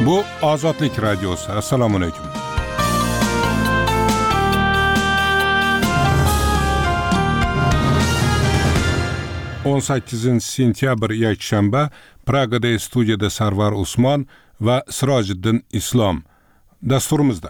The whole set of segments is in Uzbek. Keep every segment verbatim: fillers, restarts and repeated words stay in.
Bu Ozodlik radiosi. Assalomu alaykum. o'n sakkizinchi sentyabr yakshanba Pragada studiyada Sarvar Usmon va Sirojiddin Islom. Dasturimizda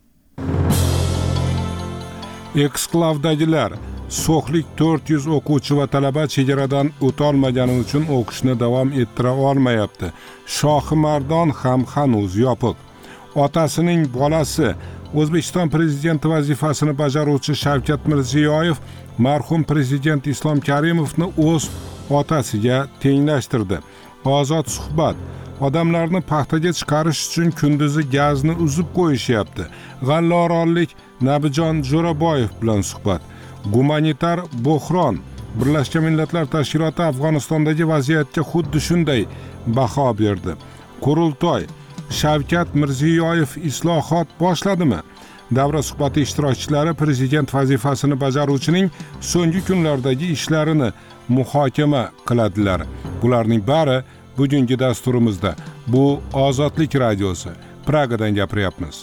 Eksklavdagilar So'xlik to'rt yuz o'quvchi va talaba chegaradan o'tolmagani uchun o'qishni davom ettira olmayapti. Shohimardon ham hanuz yopiq. Otasining bolasi O'zbekiston prezidenti vazifasini bajaruvchi Shavkat Mirziyoyev marhum prezident Islom Karimovni o'z otasiga tenglashtirdi. Ozod suhbat. Odamlarni paxtaga chiqarish uchun kunduzi gazni uzib qo'yishyapti. G'allorollik Nabijon Jo'raboyev bilan suhbat. Gumanitar bo'hron. Birlashgan Millatlar Tashkiloti Afg'onistondagi vaziyatga xuddi shunday baho berdi. Qurultoy. Shavkat Mirziyoyev islohot boshladimi? Davra suhbati ishtirokchilari prezident vazifasini bajaruvchining so'nggi kunlardagi ishlarini muhokama qiladilar. Bularning bari bugungi dasturimizda. Bu Ozodlik radiosi. Pragadan gapiryapmiz.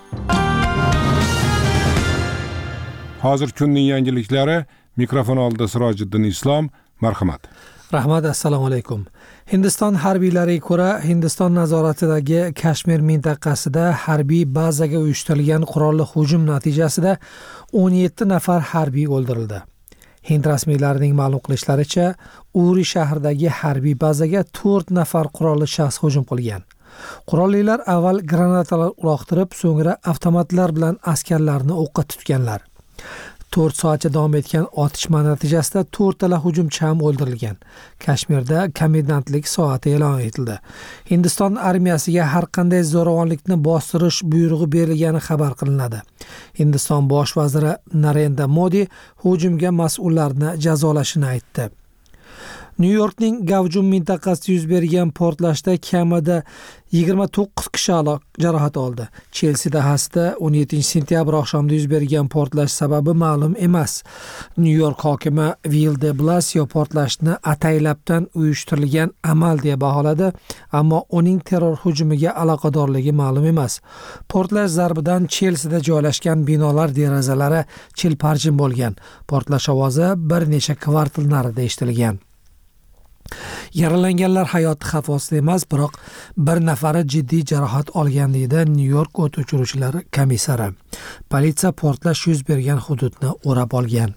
Hozir kunning yangiliklari, mikrofon oldida Sirojiddin Islom. Marhamat. Rahmat, assalomu alaykum. Hindiston harbiylariga ko'ra, Hindiston nazoratidagi Kashmir mintaqasida harbiy bazaga uyushtirilgan qurolli hujum natijasida o'n yetti nafar harbiy o'ldirildi. Hind rasmiylarining ma'lum qilishlaricha, Uri shahridagi harbiy bazaga to'rt nafar qurolli shaxs hujum qilgan. Qurollilar avval granatalar uloqtirib, so'ngra avtomatlar bilan askarlarni o'qqa tutganlar. to'rt soatcha davom etgan otishma natijasida to'rttala hujumchi ham o'ldirilgan. Kashmirda komendantlik soati e'lon etildi. Hindiston armiyasiga har qanday zo'ravonlikni bostirish buyrug'i berilgani xabar qilinadi. Hindiston bosh vaziri Narendra Modi hujumga mas'ullarni jazolashini aytdi. Nyu-Yorkning Gavjum mintaqasida yuz bergan portlashda kamida yigirma to'qqiz kishi jarohat oldi. Chelsida hasta o'n yettinchi sentyabr oqshomida yuz bergan portlash sababi ma'lum emas. Nyu-York hokimi Bill de Blasio portlashni ataylabdan uyushtirilgan amal deb baholadi, ammo uning terror hujumiga aloqadorligi ma'lum emas. Portlash zarbidan Chelsida joylashgan binolar derazalari chilparjin bo'lgan. Portlash ovozi bir necha kvartal narida eshitilgan. Yaralanganlar hayoti xavf ostida emas, biroq bir nafari jiddiy jarohat olgan deydi Nyu-York o't o'chiruvchilari komissari. Politsiya portlash yuz bergan hududni o'rab olgan.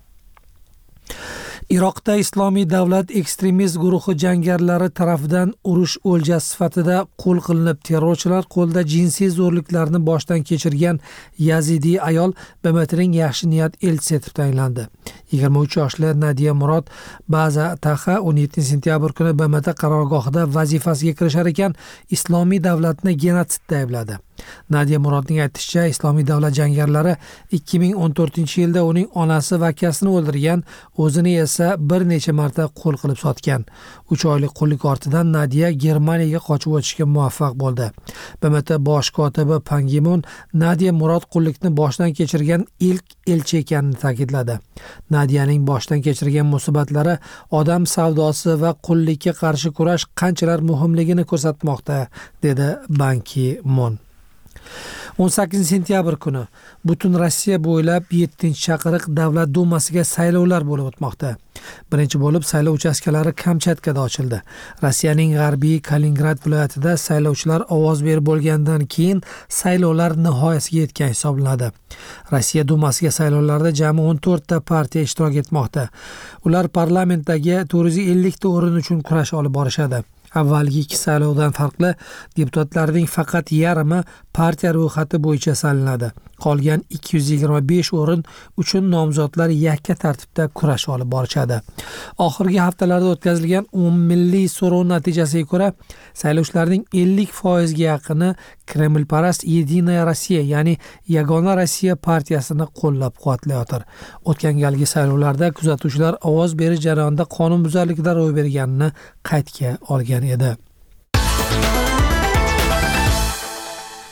Iroqda Islomiy davlat ekstremist guruhi jangarilari tomonidan urush o'ljasi sifatida qo'l qilinib, terrorchilar qo'lda jinsiy zo'rliklarni boshdan kechirgan yazidiy ayol B M T'ning yaxshi niyat elchisi etib tayinlandi. yigirma uch yoshli Nadiya Murod Baza Taxa o'n yettinchi sentyabr kuni B M T qarorgohida vazifasiga kirishar ekan, Islomiy davlatni genotsidda aybladi. Nadiya Murodning aytishicha, Islomiy davlat jangarilari ikki ming o'n to'rtinchi yilda uning onasi va akasini o'ldirgan, o'zini esa bir necha marta qo'l qilib sotgan. uch oylik qullik ortidan Nadiya Germaniyaga qochib o'tishga muvaffaq bo'ldi. B M T bosh kotibi Pan Gi Mun Nadiya Murod qullikni boshdan kechirgan ilk elchi ekanini ta'kidladi. Nadiyaning boshdan kechirgan musibatlari odam savdosi va qullikka qarshi kurash qanchalar muhimligini ko'rsatmoqda, dedi Ban Ki Mun. o'n sakkizinchi sentyabr kuni butun Rossiya bo'ylab yettinchi chaqiriq Davlat dumasiga saylovlar bo'lib o'tmoqda. Birinchi bo'lib saylov uchastkalari Kamchatkada ochildi. Rossiyaning g'arbiy Kaliningrad viloyatida saylovchilar ovoz berib bo'lgandan keyin saylovlar nihoyasiga yetgan hisoblanadi. Rossiya dumasiga saylovlarda jami o'n to'rtta partiya ishtirok etmoqda. Ular parlamentdagi to'rt yuz ellik ta o'rin uchun kurash olib borishadi. Avvalgi ikki saylovdan farqli, deputatlarning faqat yarmi partiya ro'yxati bo'yicha saylanadi. Qolgan ikki yuz yigirma besh o'rin uchun nomzodlar yakka tartibda kurash olib borishadi. Oxirgi haftalarda o'tkazilgan umummilliy so'rov natijasiga ko'ra, saylovchilarning ellik foizga yaqini Kremlparast Yedinaya Rossiya, ya'ni Yagona Rossiya partiyasini qo'llab-quvvatlayotir. O'tgan galgi saylovlarda kuzatuvchilar ovoz berish jarayonida qonunbuzarliklar ro'y berganini qaydga olgan edi.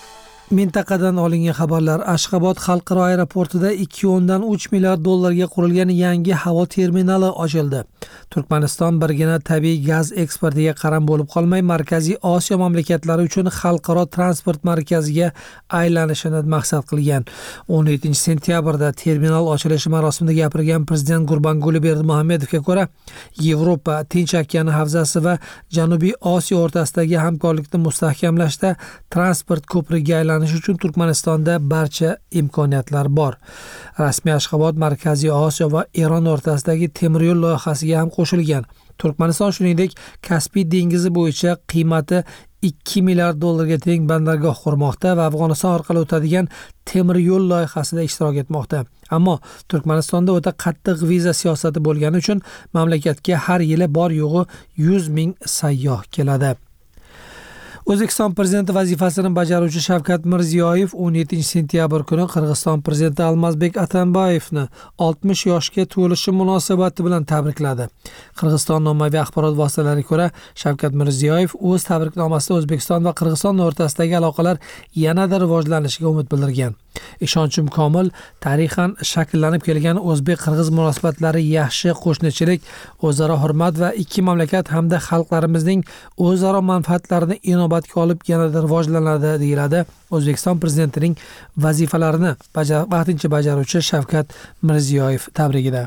Mintaqadan olingan xabarlar. Ashxobod xalqaro aeroportida ikki o'ndan uch milliard dollarga qurilgan yangi havo terminali ochildi. Turkmaniston birgina tabiiy gaz eksportiga qaram bo'lib qolmay, Markaziy Osiyo mamlakatlari uchun xalqaro transport markaziga aylanishini maqsad qilgan. o'n yettinchi sentyabrda terminal ochilishi marosimida gapirgan prezident Gurbanguli Berdimuhamedovga ko'ra, Yevropa, Tinch okeani havzasi va Janubiy Osiyo o'rtasidagi hamkorlikni mustahkamlashda transport ko'prigiga aylanish uchun Turkmanistonda barcha imkoniyatlar bor. Rasmiy Ashxobod Markaziy Osiyo va Eron o'rtasidagi temir yo'l loyihasiga ham qo'shilgan. Turkmaniston shuningdek Kaspiy dengizi bo'yicha qiymati ikki milliard dollarga teng bandargoh qurmoqda va Afg'oniston orqali o'tadigan temir yo'l loyihasida ishtirok etmoqda. Ammo Turkmanistonda o'ta qattiq viza siyosati bo'lgani uchun mamlakatga har yili bor yo'g'i yuz ming sayyoh keladi. O'zbekiston prezidenti vazifasini bajaruvchi Shavkat Mirziyoyev o'n yettinchi sentyabr kuni Qirg'iziston prezidenti Almazbek Atambayevni oltmish yoshga to'lishi munosabati bilan tabrikladi. Qirg'iziston ommaviy axborot vositalariga ko'ra, Shavkat Mirziyoyev o'z tabriknomasida O'zbekiston va Qirg'iziston o'rtasidagi aloqalar yanada rivojlanishiga umid bildirgan. Ishonchim komil, tarixan shakllanib kelgan o'zbek-qirg'iz munosabatlari yaxshi qo'shnichilik, o'zaro hurmat va ikki mamlakat hamda xalqlarimizning o'zaro manfaatlarini inobatga olib yanada rivojlanadi, deyiladi O'zbekiston prezidentining vazifalarini vaqtincha bajaruvchi Shavkat Mirziyoyev tabrigida.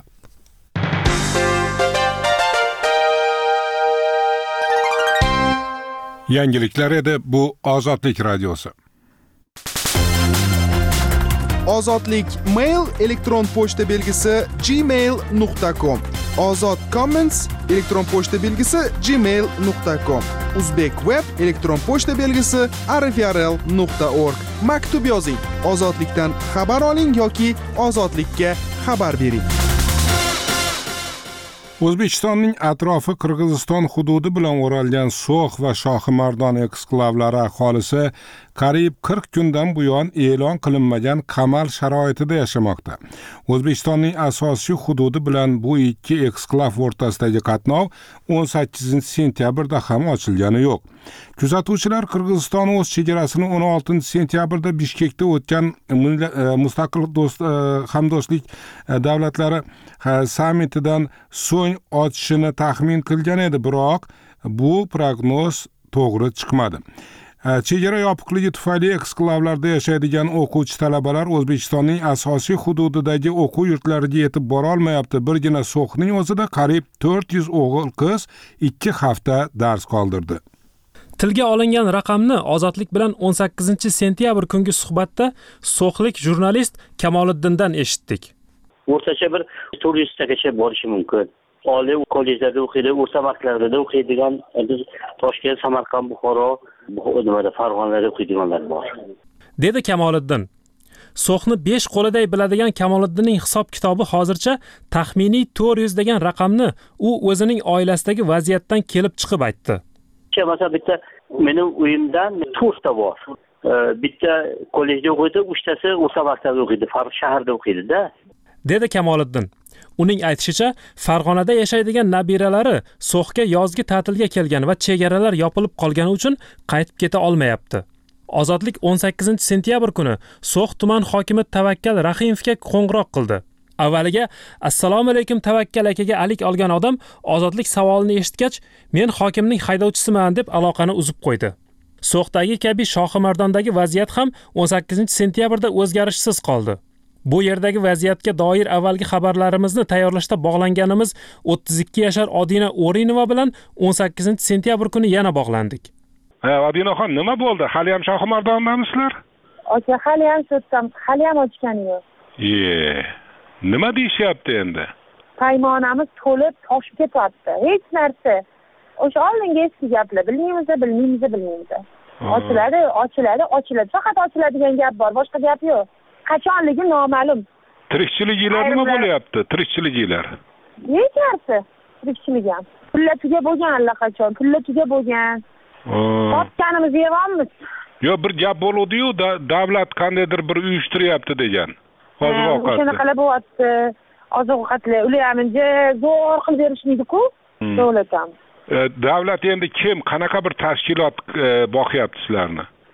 Yangiliklar edi, bu Ozodlik radiosi. Ozodlik mail elektron pochta belgisi gmail nuqta com. Ozod comments elektron pochta belgisi gmail nuqta com. Uzbek web elektron pochta belgisi arifrl nuqta org. Maktub yozing, ozodlikdan xabar oling yoki ozodlikka xabar bering. O'zbekistonning atrofi Qirg'iziston hududi bilan o'ralgan So'x va Shohimardon eksklavlari aholisi qariyb qirq kundan buyon e'lon qilinmagan qamal sharoitida yashamoqda. O'zbekistonning asosiy hududi bilan bu ikki eksklav o'rtasidagi qatnov o'n sakkizinchi sentyabrda ham ochilgani yo'q. Kuzatuvchilar Qirg'iziston o'z chegarasini o'n oltinchi sentyabrda Bishkekda o'tgan mustaqil do'st hamdo'stlik davlatlari sammitidan so'ng ochishini taxmin qilgan edi, biroq bu prognoz to'g'ri chiqmadi. Chegara yopiqligi tufayli eksklavlarda yashaydigan o'quvchi talabalar O'zbekistonning asosiy hududidagi o'quv yurtlariga yetib bora olmayapti. Birgina So'xning o'zida qariyb to'rt yuz o'g'il qiz ikki hafta dars qoldirdi. Tilga olingan raqamni Ozodlik bilan o'n sakkizinchi sentyabr kungi suhbatda so'xlik jurnalist Kamoliddindan eshitdik. O'rtacha bir to'rt yuz tagacha borishi mumkin. Oliy kollejlarda o'qiydi, o'rta maktablarda o'qiydigan, biz Toshkent, Samarqand, Buxoro, nimada Farg'onada o'qiydiganlar bor, dedi Kamoliddin. So'xni besh qo'liday biladigan Kamoliddinning hisob kitobi hozircha taxminiy to'rt yuz degan raqamni u o'zining oilasidagi vaziyatdan kelib chiqib aytdi. Masalan, bitta mening uyimdan to'rtta bor. Bitta kollejda o'qiydi, uchtasi o'rta maktabda o'qiydi, Farg'ona shaharda o'qiydi-da, dedi Kamoliddin. Uning aytishicha, Farg'onada yashaydigan nabiralari So'xga yozgi ta'tilga kelgan va chegaralar yopilib qolgani uchun qaytib keta olmayapti. Ozodlik o'n sakkizinchi sentyabr kuni So'x tuman hokimi Tavakkal Rahimovga qo'ng'iroq qildi. Avvaliga "Assalomu alaykum Tavakkal akaga" alik olgan odam Ozodlik savolini eshitgach, "Men hokimning haydovchisiman" deb aloqani uzib qo'ydi. So'xdagi kabi Shohimardondagi vaziyat ham o'n sakkizinchi sentyabrda o'zgarishsiz qoldi. Bu yerdagi vaziyatga doir avvalgi xabarlarimizni tayyorlashda bog'langanimiz o'ttiz ikki yashar Odina O'rinova bilan o'n sakkizinchi sentyabr kuni yana bog'landik. Ha, Odinaxon, nima bo'ldi? Hali ham Shohimardondamisizlar? Aka, hali ham sotdim, hali ham ochgani yo'q. Ye. Nima deyishyapti endi? Paymonamiz to'lib toshib ketyapti. Hech narsa. O'sha oldingi eski gaplar, bilmaymiz, bilmaymiz, bilmaymiz. Ochiladi, ochiladi, ochiladi. Faqat ochiladigan gap bor, boshqa gap yo'q. Qachonligi noma'lum. Tirikchiliklar nima bo'lyapti? Tirikchiliklar. Hech narsa. Tirikchilik ham. Pulla tuga bo'lgan allaqachon, pulla tuga bo'lgan. Topganimizni yeyapmiz. Yo, bir gap bo'ldi-yu, davlat qandaydir bir uyushtiryapti degan. Hozir ovqat. O'shani qilib bo'lyapti. Oziq-ovqatlar ular hamda zo'r qilib berishmaydi-ku, davlat ham. Davlat endi kim, qanaqa bir tashkilot boqyapti sizlarni?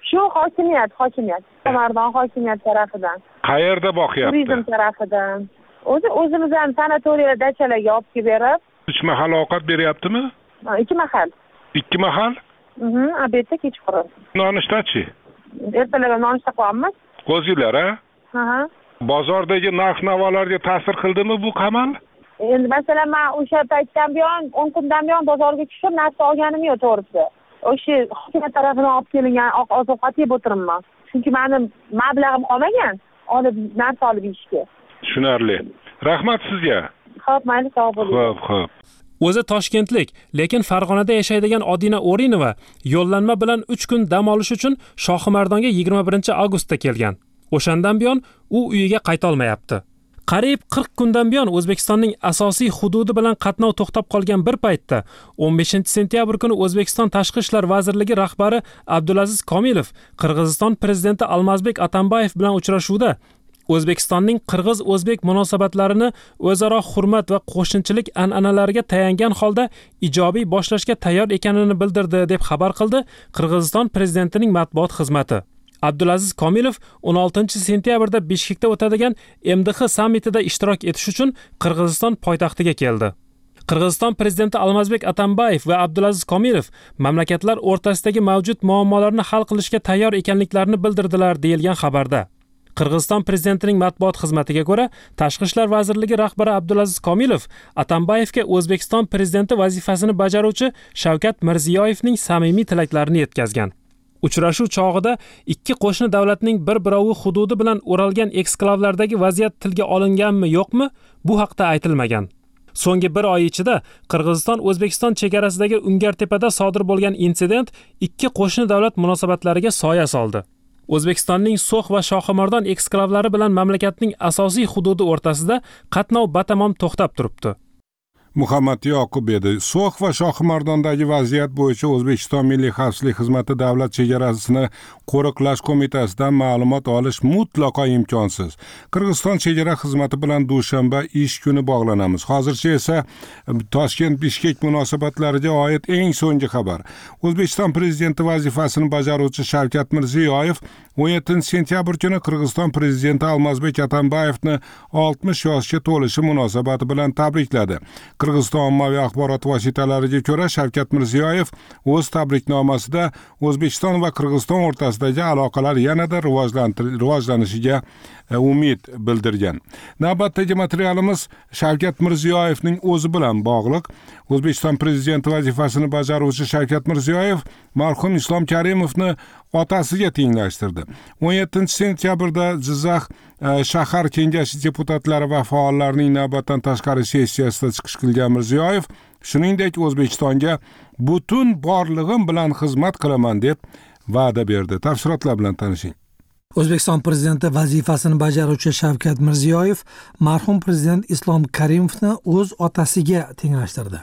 Shu hokimiyat, hokimiyat. Samarqand hokimiyat tarafidan. Qayerda boqyapti? Turizm tarafidan. O'zi o'zimiz ham sanatoriya dachalarga olib kelib berib, uch mahal ovqat beryaptimi? ikki mahal. Ikki mahal? Mhm, obedda kechqurun. Nonushtachi? Ertalab nonushta qilyapmiz. O'zinglar, ha? Ha. Bozordagi narx-navolarga ta'sir qildimi bu qamal? Endi masalan, men o'sha paytdan buyon, o'n kundan buyon bozorga tushib, narsa olganim yo'q to'g'risi. O'sha hokimiyat tarafidan olib kelingan oziq-ovqat yeb o'tiribman. Chunki meni mablag'im qolmagan, olib narsa olib yeyishga. Tushunarli. Rahmat sizga. Xo'p, mayli, sog' bo'ling. Xo'p, xo'p. O'zi Toshkentlik, lekin Farg'onada yashaydigan Odina O'rinova yo'llanma bilan uch kun dam olish uchun Shohimardonga yigirma birinchi avgustda kelgan. O'shandan buyon u uyiga qayta olmayapti. Qariyb qirq kundan buyon O'zbekistonning asosiy hududi bilan qatnov to'xtab qolgan bir paytda o'n beshinchi sentyabr kuni O'zbekiston Tashqi ishlar vazirligi rahbari Abdulaziz Komilov Qirg'iziston prezidenti Almazbek Atambayev bilan uchrashuvda O'zbekistonning qirg'iz-o'zbek munosabatlarini o'zaro hurmat va qo'shnichilik an'analariga tayangan holda ijobiy boshlashga tayyor ekanini bildirdi deb xabar qildi Qirg'iziston prezidentining matbuot xizmati. Abdulaziz Komilov o'n oltinchi sentyabrda Bishkekda o'tadigan M D H sammitida ishtirok etish uchun Qirg'iziston poytaxtiga keldi. Qirg'iziston prezidenti Almazbek Atambayev va Abdulaziz Komilov mamlakatlar o'rtasidagi mavjud muammolarni hal qilishga tayyor ekanliklarini bildirdilar deyilgan xabarda. Qirg'iziston prezidentining matbuot xizmatiga ko'ra, Tashqi ishlar vazirligi rahbari Abdulaziz Komilov Atambayevga O'zbekiston prezidenti vazifasini bajaruvchi Shavkat Mirziyoyevning samimiy tilaklarini yetkazgan. Uchrashuv chog'ida ikki qo'shni davlatning bir-birovi hududi bilan o'ralgan eksklavlardagi vaziyat tilga olinganmi, yo'qmi, bu haqda aytilmagan. So'nggi bir oy ichida Qirg'iziston O'zbekiston chegarasidagi Ungartepada sodir bo'lgan insident ikki qo'shni davlat munosabatlariga soya soldi. O'zbekistonning So'x va Shohimardon eksklavlari bilan mamlakatning asosiy hududi o'rtasida qatnov batamom to'xtab turibdi. Muhammad Yoqub edi. So'x va Shohimardondagi vaziyat bo'yicha O'zbekiston Milliy xavfsizlik xizmati davlat chegarasini qo'riqlash qo'mitasidan ma'lumot olish mutlaqo imkonsiz. Qirg'iziston chegara xizmati bilan dushanba ish kuni bog'lanamiz. Hozircha esa Toshkent-Bishkek munosabatlariga oid eng so'nggi xabar. O'zbekiston prezidenti vazifasini bajaruvchi Shavkat Mirziyoyev o'n yettinchi sentyabr kuni Qirg'iziston prezidenti Almazbek Atambayevni oltmish yoshga to'lishi munosabati bilan tabrikladi. Qirg'iziston ommaviy axborot vositalariga ko'ra, Shavkat Mirziyoyev o'z tabriknomasida O'zbekiston va Qirg'iziston o'rtasidagi aloqalar yanada rivojlanishiga umid bildirgan. Navbatdagi materialimiz Shavkat Mirziyoyevning o'zi bilan bog'liq. O'zbekiston prezidenti vazifasini bajaruvchi Shavkat Mirziyoyev marhum Islom Karimovni otasiga tenglashtirdi. o'n yettinchi sentyabrda Jizzax shahar kengashi deputatlari va faollarining navbatdan tashqari sessiyasida chiqish qilgan Mirziyoyev, shuningdek O'zbekistonga butun borlig'im bilan xizmat qilaman deb va'da berdi. Tafsilotlar bilan tanishing. O'zbekiston prezidenti vazifasini bajaruvchi Shavkat Mirziyoyev marhum prezident Islom Karimovni o'z otasiga tenglashtirdi.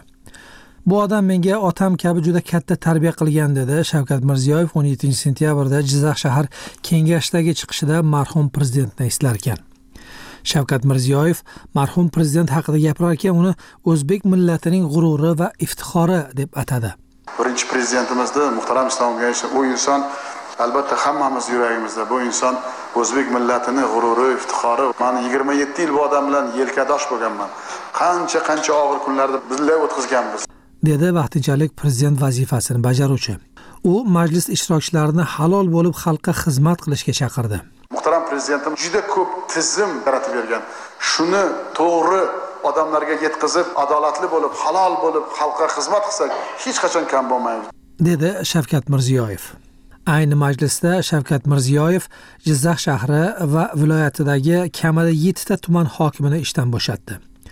Bu odam menga otam kabi juda katta tarbiya qilgan dedi Shavkat Mirziyoyev o'n yettinchi sentyabrda Jizzax shahar kengashidagi chiqishida marhum prezidentni eslarkan. Shavkat Mirziyoyev marhum prezident haqida gapirarkan, uni o'zbek millatining g'ururi va iftixori deb atadi. Birinchi prezidentimizni muhtaram Islom Karimovich, u inson albatta hammamiz yuragimizda. Bu inson o'zbek millatini g'ururi, iftixori. Men yigirma yetti yil bu odam bilan yelkadosh bo'lganman. Qancha qancha og'ir kunlarda birga o'tkazganmiz, dedi vaqtinchalik prezident vazifasini bajaruvchi. U majlis ishtirokchilarini halol bo'lib xalqqa xizmat qilishga chaqirdi. Muhtaram prezidentimiz juda ko'p tizim yaratib bergan. Shuni to'g'ri odamlarga yetkazib, adolatli bo'lib, halol bo'lib xalqqa xizmat qilsak, hech qachon kam bo'lmaymiz, dedi Shavkat Mirziyoyev. Ayni majlisda Shavkat Mirziyoyev Jizzax shahri va viloyatidagi kamida yetti ta tuman hokimini ishdan bo'shatdi.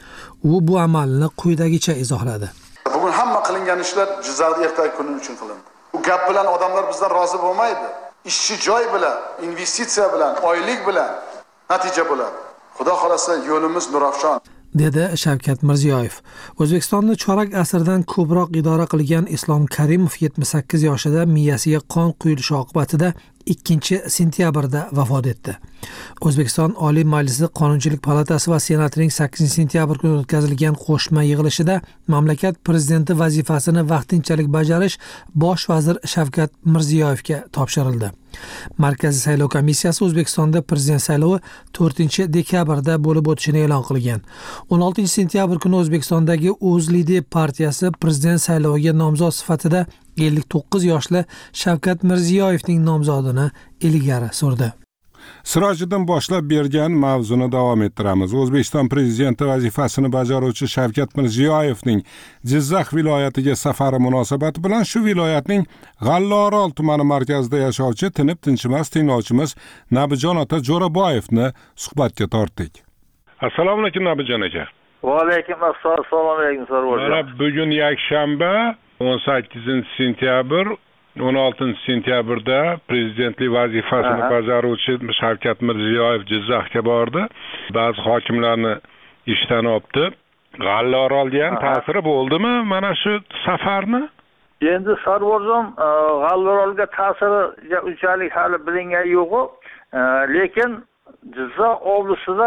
U bu amalni quyidagicha izohladi. Bugun hamma qilingan ishlar Jizzaxda ertaga kuni uchun qilindi. Bu gap bilan odamlar bizdan rozi bo'lmaydi. Ishchi joy bilan, investitsiya bilan, oylik bilan natija bo'ladi. Xudo xolasa yo'limiz nurafshon, dedi Shavkat Mirziyoyev. O'zbekistonni chorak asrdan ko'proq idora qilgan Islom Karimov yetmish sakkiz yoshida miyasiga qon quyilishi oqibatida ikkinchi sentyabrda vafot etdi. O'zbekiston Oliy Majlisi Qonunchilik palatasi va Senatining sakkizinchi sentyabr kuni o'tkazilgan qo'shma yig'ilishida mamlakat prezidenti vazifasini vaqtinchalik bajarish bosh vazir Shavkat Mirziyoyevga topshirildi. Markaziy saylov komissiyasi O'zbekistonda prezident saylovi to'rtinchi dekabrda bo'lib o'tishini e'lon qilgan. o'n oltinchi sentyabr kuni O'zbekistondagi O'zLiDeP partiyasi prezident sayloviga nomzod sifatida ellik to'qqiz yoshli Shavkat Mirziyoyevning nomzodini ilgari surdi. Sirojiddin boshlab bergan mavzuni davom ettiramiz. O'zbekiston prezidenti vazifasini bajaruvchi Shavkat Mirziyoyevning Jizzax viloyatiga safari munosabati bilan shu viloyatning G'allaorol tumani markazida yashovchi tinib tinchimas tinglovchimiz Nabijon ota Jo'raboyevni suhbatga tortdik. Assalomu alaykum Nabijon aka. Va alaykum assalom. Assalomu alaykum Sarvarjon. Mana bugun yakshanba o'n sakkizinchi sentyabr o'n oltinchi sentyabrda prezidentlik vazifasini bajaruvchi Shavkat Mirziyoyev Jizzaxga bordi. Ba'zi hokimlarni ishdan olibdi. G'allaorolga ham ta'siri bo'ldimi mana shu safarni? Endi Sarvarjon G'allaorolga ta'siri unchalik hali bilingani yo'q, lekin Jizzax oblisida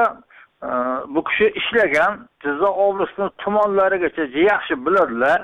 bu kishi ishlagan, Jizzax oblisining tumanlarigacha yaxshi biladilar.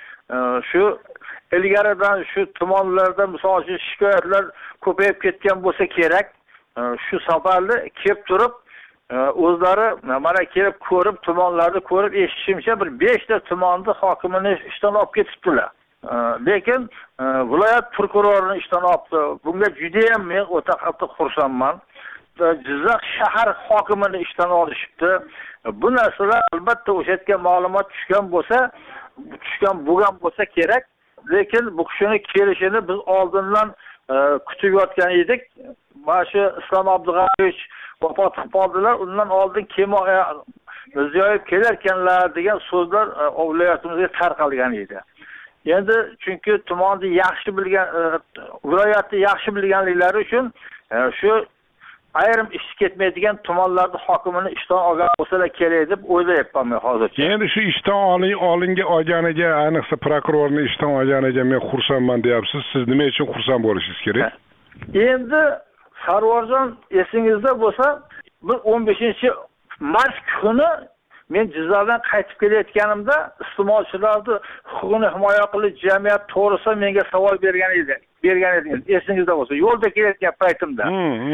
Shu ilgaridan shu tumanlarda misol uchun shikoyatlar ko'payib ketgan bo'lsa kerak, shu safarda kelib turib o'zlari mana kelib ko'rib, tumanlarni ko'rib eshitishimcha bir besh ta tumanni hokimini ishdan olib ketibdilar. Lekin viloyat prokurorini ishdan olibdi. Bunga juda ham men o'ta qattiq xursandman. Jizzax shahar hokimini ishdan olishibdi. Bu narsalar albatta o'sha yerga ma'lumot tushgan bo'lsa, tushgan bo'lgan bo'lsa kerak. Lekin bu kishini kelishini biz oldindan kutib yotgan edik. Mana shu Islom Abdug'aniyevich vafot qildilar. Undan oldin Kemoya Mirziyoyev kelarkanlar degan so'zlar viloyatimizga tarqalgan edi. Endi chunki tumanni yaxshi bilgan, viloyatni yaxshi bilganliklari uchun shu ayrim ish ketmaydigan tumanlarda hokimini ishdan olgan bo'lsalar kerak deb o'ylayapman men hozircha. Endi shu ishdan oling olinga olganiga, ayniqsa prokurorni ishdan olganiga men xursandman deyapsiz. Siz nima uchun xursand bo'lishingiz kerak? Endi Sarvarjon esingizda bo'lsa, bir o'n beshinchi mart kuni men Jizzaxdan qaytib kelayotganimda iste'molchilarni huquqini himoya qilish jamiyat to'g'risida menga savol bergan edi. Bergan edingiz. Esingizda bo'lsa, yo'lda kelayotgan paytimda.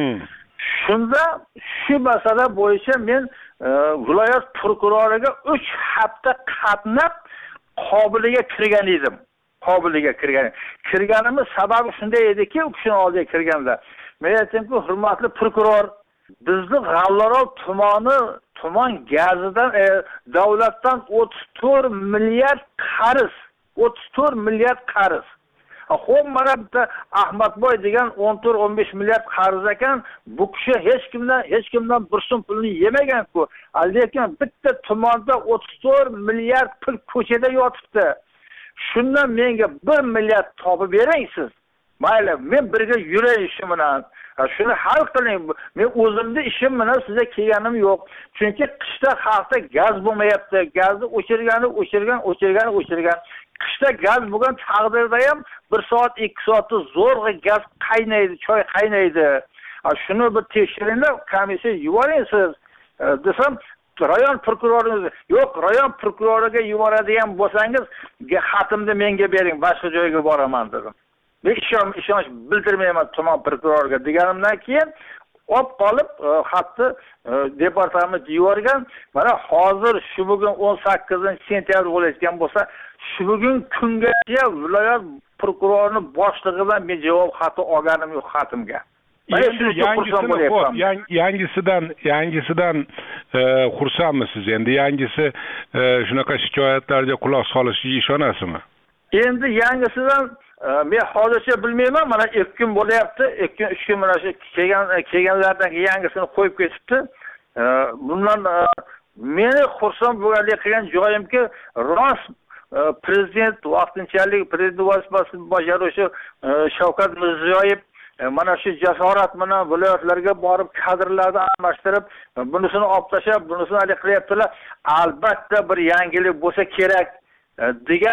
Shunda shu masala bo'yicha men viloyat prokuroriga uch hafta qatnab qobiliga kirgan edim. Qobiliga kirgan. Kirganimiz sababi shunday ediki, u kishini oldiga kirganda men aytdimki, hurmatli prokuror, bizni G'allaorol tumani tuman gazidan e, davlatdan o'ttiz to'rt milliard qarz, o'ttiz to'rt milliard qarz. Xo'p, mana bitta Ahmadboy degan o'n to'rt o'n besh milliard qarz ekan, bu kishi hech kimdan hech kimdan bir so'm pulni yemagan-ku. Lekin bitta tumanda o'ttiz to'rt milliard pul ko'chada yotibdi. Shundan menga bir milliard topib bering siz. Mayli, men birga yuray ishim bilan. Shuni hal qiling. Men o'zimning ishim bilan sizga kelganim yo'q. Chunki qishda xalqda gaz bo'lmayapti. Gazni o'chirgani, o'chirgan, o'chirgani, o'chirgan. Qishda gaz bo'lgan taqdirda ham bir soat, ikki soatda zo'rg'a gaz qaynaydi, choy qaynaydi. Shuni bir tekshiringlar, komissiya yuboring siz. Desam, rayon prokurorimiz, yo'q, rayon prokuroriga yuboradigan bo'lsangiz, xatimni menga bering, boshqa joyga boraman dedim. Men ishonch ishonch bildirmayman tuman prokuroriga deganimdan keyin olib qolib xatni departament yuborgan. Mana hozir shu bugun o'n sakkizinchi sentyabr bo'layotgan bo'lsa, shu bugun kungacha viloyat prokurorining boshlig'idan men javob xati olganim yo'q xatimga. Yangisidan yangisidan xursandmisiz? Endi yangisi shunaqa shikoyatlarga quloq solishiga ishonasizmi? Endi yangisidan men hozircha bilmayman. Mana ikki kun bo'lyapti. ikki kun, uch kun mana shu kelgan kelganlardan yangisini qo'yib ketibdi. Bundan meni xursand bo'lgan joyimki, rost prezident vaqtinchalik prezident vazifasini bajaruvchi Shavkat Mirziyoyev mana shu jasorat bilan viloyatlarga borib kadrlarni almashtirib, bunisini olib tashlab, bunisini hali qilyaptilar. Albatta bir yangilik bo'lsa kerak degan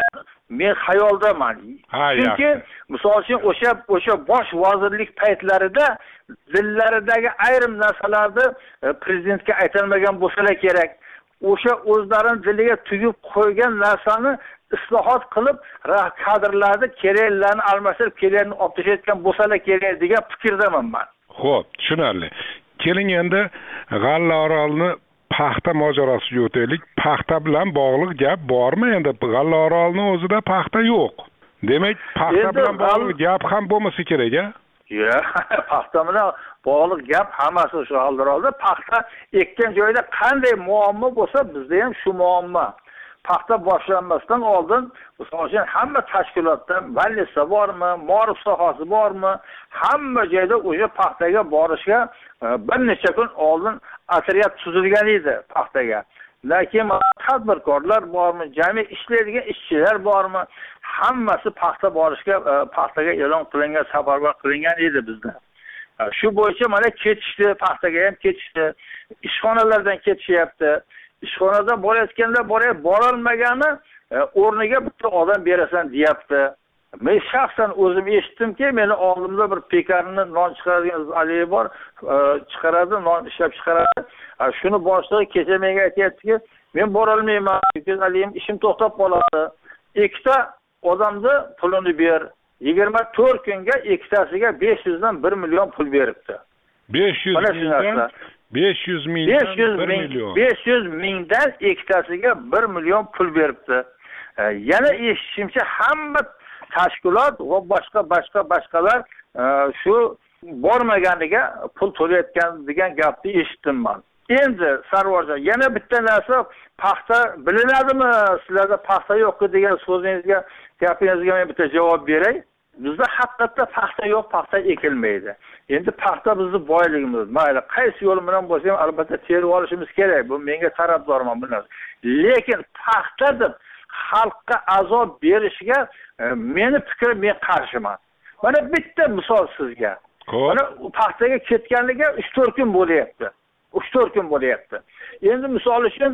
men xayoldaman. Ha, chunki yaxshi. misol uchun o'sha o'sha bosh vazirlik paytlarida dillaridagi ayrim narsalarni e, prezidentga aytilmagan bo'lsalar kerak. O'sha o'zlarining diliga tugib qo'ygan narsani islohot qilib kadrlarni keraklarni almashtirib keraklarni olib tashlayotgan bo'lsalar kerak degan fikrdaman men. Xo'p, tushunarli. Keling endi G'allaorolni paxta mojarosiga o'taylik. Paxta bilan bog'liq gap bormi endi? G'allaorolni o'zida paxta yo'q. Demak, paxta bilan bog'liq gap ham bo'lmasa kerak-a? Ya, paxta bilan bog'liq gap hammasi shu G'allaorolda. Paxta ekkan joyda qanday muammo bo'lsa, bizda ham shu muammo. Paxta boshlanmasdan oldin, misol uchun hamma tashkilotda vallisa bormi, ma'rif sohasi bormi, hamma joyda o'sha paxtaga borishga bir necha kun oldin otryad tuzilgan edi paxtaga. Lekin tadbirkorlar bormi, jami ishlaydigan ishchilar bormi, hammasi paxta borishga, paxtaga e'lon qilingan, safarbar qilingan edi bizda. Shu bo'yicha mana ketishdi, paxtaga ham ketishdi, ishxonalardan ketishyapti. Ishxonadan borayotganda borib borolmagani o'rniga bitta odam berasan deyapti. Men shaxsan o'zim eshitdimki, meni oldimda bir pekarni non chiqaradigan aliy bor, chiqaradi, non ishlab chiqaradi. Shuni boshlig'i kecha menga aytayaptiki, men bora olmayman, chunki aliyim ishim to'xtab qoladi. Ikkita odamni pulini ber. yigirma to'rt kunga ikkitasiga besh yuz dan bir million pul beribdi. besh yuz mingdan besh yuz mingdan bir million. besh yuz mingdan ikkitasiga bir million pul beribdi. Yana eshitishimcha hamma tashkilot va boshqa boshqa boshqalar shu bormaganiga pul to'layotgan degan gapni eshitdim men. Endi Sarvarjon, yana bitta narsa, paxta bilinadimi? Sizlarda paxta yo'q degan so'zingizga, gapingizga men bitta javob beray. Bizda haqiqatda paxta yo'q, paxta ekilmaydi. Endi paxta bizning boyligimiz. Mayli, qaysi yo'l bilan bo'lsa ham albatta terib olishimiz kerak. Bu menga tarafdorman bu narsa. Lekin paxta deb xalqqa azob berishga meni fikrim, men qarshiman. Mana bitta misol sizga. Mana paxtaga ketganligiga uch to'rt kun bo'lyapti. uch to'rt kun bo'lyapti. Endi misol uchun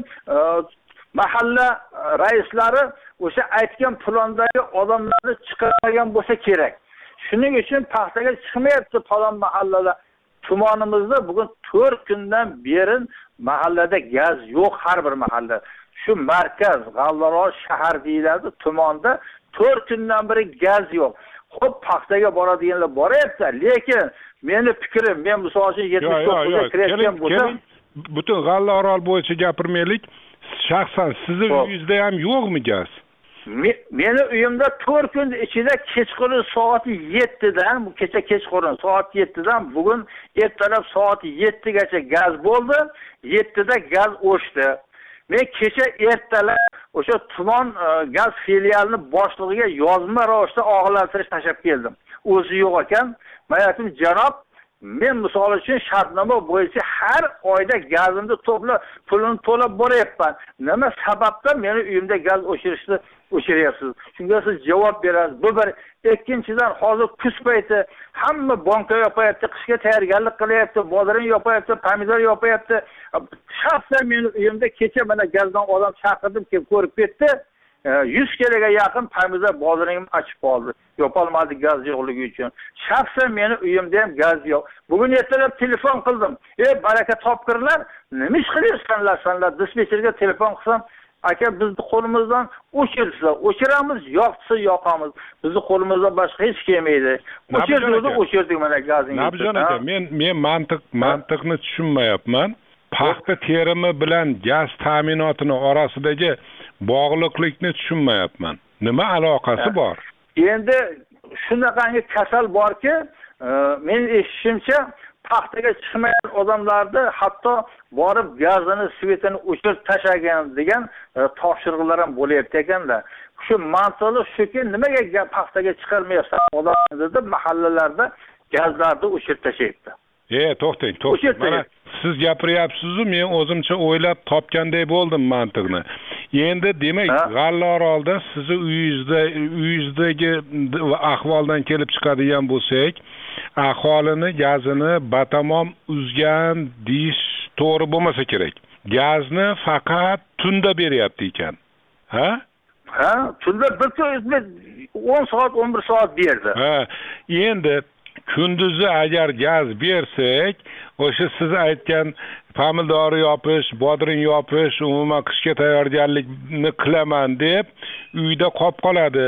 mahalla raislari o'sha aytgan plondagi odamlarni chiqarmagan bo'lsa kerak. Shuning uchun paxtaga chiqmayapti falon mahallada. Tumanimizda bugun to'rt kundan beri mahallada gaz yo'q, har bir mahalla. Shu markaz G'allaorol shahar deyiladi, tumanda to'rt kundan beri gaz yo'q. Xo'p, paxtaga boradiganlar boryapti, lekin meni fikrim, men misol uchun yetmish to'qqizga kirayotgan bo'lsam, butun G'allaorol bo'yicha gapirmaylik. Shaxsan sizning uyingizda ham yo'qmi gaz? Meni uyimda to'rt kun ichida kechqurun soat yettidan, bu kecha kechqurun soat yettidan bugun ertalab soat yettigacha gaz bo'ldi. yettida gaz o'chdi. Men kecha ertalab o'sha tuman gaz filialini boshlig'iga yozma ravishda og'ilantirish tashlab keldim. O'zi yo'q ekan. Men aytdim, janob, men misol uchun shartnoma bo'yicha har oyda gazimni to'plab, pulini to'lab boryapman. Nima sababdan meni uyimda gaz o'chirishni o'chiryapsiz? Shunga siz javob berasiz. Bu bir. Ikkinchidan, hozir kuz payti hamma banka yopayapti, qishga tayyorgarlik qilyapti, bozorini yopayapti, pomidor yopayapti. Shaxsan meni uyimda kecha mana gazdan odam chaqirdim, kelib ko'rib ketdi. yuz kiloga yaqin pomidor bozorini ochib qoldi. Yopolmadi gaz yo'qligi uchun. Shaxsan meni uyimda ham gaz yo'q. Bugun ertalab telefon qildim. Ey baraka topqirlar, nima ish qilyapsanlar sanlar? Dispetcherga telefon qilsam, aka bizni qo'limizdan o'chirsa, o'chiramiz, yoqsa yoqamiz. Bizni qo'limizdan boshqa hech kelmaydi. O'chirdik, o'chirdik mana gazni. Nabjon aka, men men mantiq mantiqni tushunmayapman. Paxta terimi bilan gaz ta'minotini orasidagi bog'liqlikni tushunmayapman. Nima aloqasi bor? Endi shunaqangi kasal borki, men eshitishimcha paxtaga chiqmagan odamlarni hatto borib gazini, svetini o'chirib tashlagan degan topshiriqlar ham bo'lyapti ekanda. Shu mantiqli shuki, nimaga paxtaga chiqarmayapsan odamlar deb mahallalarda gazlarni o'chirib tashlayapti. E, to'xtang, to'xtang. Mana siz gapiryapsiz-ku, men o'zimcha o'ylab topganday bo'ldim mantiqni. Endi demak, G'allaorolda sizni uyingizda, uyingizdagi ahvoldan kelib chiqadigan bo'lsak, aholini gazini batamom uzgan deyish to'g'ri bo'lmasa kerak. Gazni faqat tunda beryapti ekan. Ha? Ha, tunda bir kun o'n soat, o'n bir soat berdi. Ha, endi kunduzi agar gaz bersak, o'sha siz aytgan pomidor yopish, bodring yopish, umuman qishga tayyorgarlikni qilaman deb uyda qolib qoladi.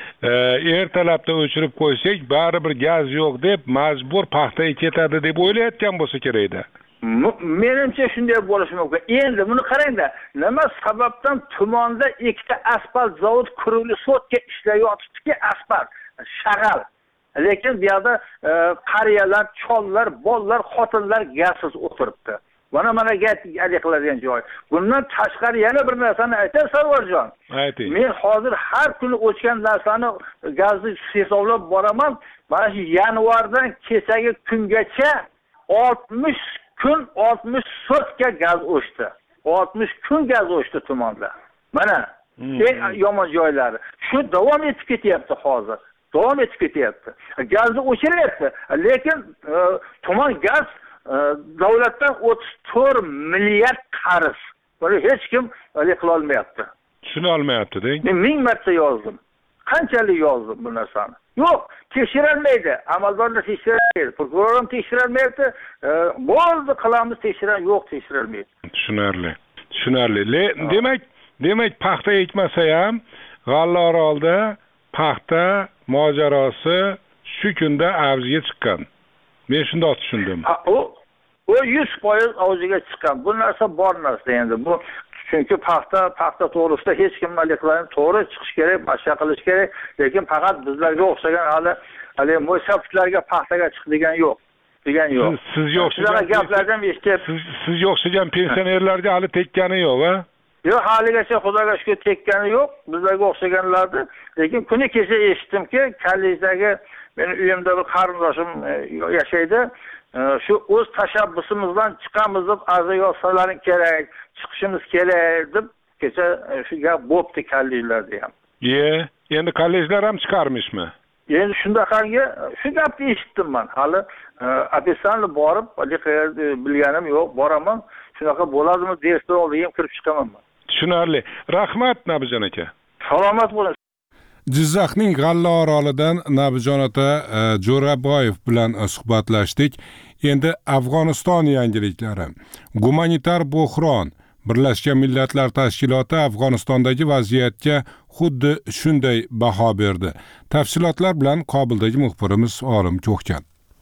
Ertalabda o'chirib qo'ysak, baribir gaz yo'q deb majbur paxtaga ketadi deb o'ylayotgan bo'lsa kerakda. Menimcha shunday bo'lishi mumkin. Endi buni qarangda, nima sababdan tumonda ikkita asfalt zavod kuruli sotka ishlayotibdiki, asfalt, shag'al. Lekin bu yerda qariyalar, chollar, bolalar, xotinlar gazsiz o'tiribdi. Mana mana gaz qiladigan joy. Bundan tashqari yana bir narsani aytay Sarvarjon. Ayting. Men hozir har kuni o'chgan narsani gazni hisoblab boraman. Mana shu yanvardan kechagi kungacha oltmish kun oltmish sotka gaz o'chdi. oltmish kun gaz o'chdi tumonda. Mana eng yomon joylari. Shu davom etib ketyapti hozir. Davom etib ketyapti. Gazni o'chiryapti. Lekin tuman gaz davlatdan o'ttiz to'rt milliard qarz. Buni hech kim hal qila olmayapti. Tushuna olmayapti deng. Men ming marta yozdim. Qanchalik yozdim bu narsani? Yo'q, tekshirolmaydi. Amaldorlar tekshirolmaydi. Prokuror tekshirolmaydi. Bo'ldi, qilamiz tekshiran, yo'q, tekshirolmaydi. Tushunarli. Tushunarli. Demak, demak paxta ekmasa ham G'allaorolda paxta mojarosi shu kunda avjiga chiqqan. Men shunday tushundim. O o yuz foiz avjiga chiqqan. Bu narsa bor narsa endi. Bu chunki paxta paxta to'g'risida hech kim maliklarni to'g'ri chiqish kerak, boshqa qilish kerak, lekin faqat bizlarga o'xshagan hali hali mo'ysaflarga paxtaga chiq degan yo'q. Degan yo'q. Sizga o'xshagan gaplardan eshitib, sizga o'xshagan pensionerlarga hali tekkani yo'q, ha? Yo'q, haligacha Xudoga shukr tekkani yo'q. Bizlarga o'xshaganlarni, lekin kuni kecha eshitdimki, Kallijdagi meni uyimda bir qarindoshim yashaydi. Shu o'z tashabbusimizdan chiqamiz deb ariza yozsalaring kerak, chiqishimiz kerak deb kecha shu gap bo'pti Kallijlarda ham. Ye, endi kollejlar ham chiqarmishmi? Endi shundaqangi shu gapni eshitdim men. Hali ofitsialni borib, bilganim yo'q, boraman. Shunaqa bo'ladimi, direktor oldiga ham kirib chiqaman men. Tushunarli. Rahmat Nabijon aka. Salomat bo'ling. Jizzaxning G'allaorolidan Nabijon ota Jo'raboyev bilan suhbatlashdik. Endi Afg'oniston yangiliklari. Gumanitar bo'hron. Birlashgan Millatlar Tashkiloti Afg'onistondagi vaziyatga xuddi shunday baho berdi. Tafsilotlar bilan Kobuldagi muxbirimiz Olim Ko'kkan.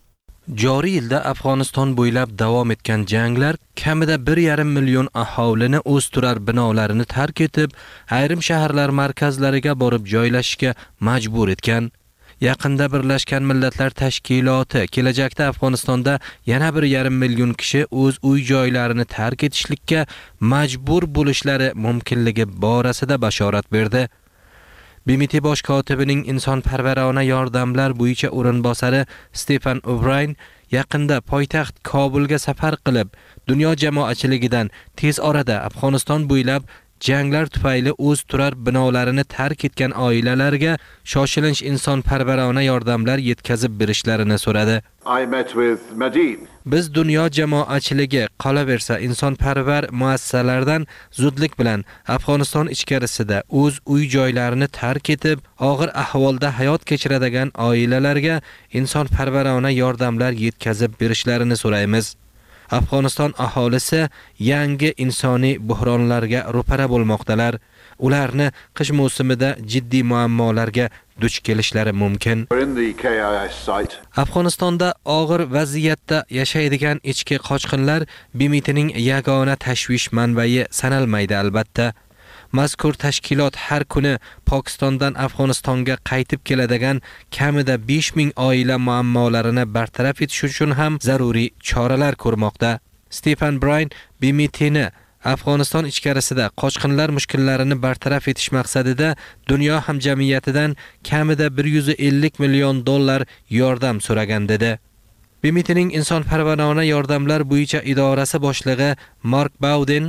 Joriy yilda Afg'oniston bo'ylab davom etgan janglar kamida bir yarim million aholini o'z turar binolarini tark etib, ayrim shaharlar markazlariga borib joylashishga majbur etgan. Yaqinda Birlashgan Millatlar Tashkiloti kelajakda Afg'onistonda yana bir yarim million kishi o'z uy joylarini tark etishlikka majbur bo'lishlari mumkinligi borasida bashorat berdi. B M T bosh kotibining insonparvarona yordamlar bo'yicha o'rinbosari Stephen O'Brien yaqinda poytaxt Kobulga safar qilib, dunyo jamoatchiligidan tez orada Afg'oniston bo'ylab janglar tufayli o'z turar binolarini tark etgan oilalarga shoshilinch insonparvarona yordamlar yetkazib berishlarini so'radi. Biz dunyo jamoatchiligi qolaversa insonparvar muassasalardan zudlik bilan Afg'oniston ichkarisida o'z uy joylarini tark etib, og'ir ahvolda hayot kechiradigan oilalarga insonparvarona yordamlar yetkazib berishlarini so'raymiz. Afg'oniston aholisi yangi insoniy buhronlarga ro'para bo'lmoqdalar. Ularni qish mavsumida jiddiy muammolarga duch kelishlari mumkin. Afg'onistonda og'ir vaziyatda yashaydigan ichki qochqinlar B M T'ning yagona tashvish manbai sanalmaydi albatta. Mazkur tashkilot har kuni Pokistondan Afg'onistonga qaytib keladigan kamida besh ming oila muammolarini bartaraf etish uchun ham zaruriy choralar ko'rmoqda. Stephen Bryan B M T'ni Afg'oniston ichkarisida qochqinlar mushkullarini bartaraf etish maqsadida dunyo hamjamiyatidan kamida bir yuz ellik million dollar yordam so'ragan dedi. B M T'ning insonparvarona yordamlar bo'yicha idorasi boshlig'i Mark Bowden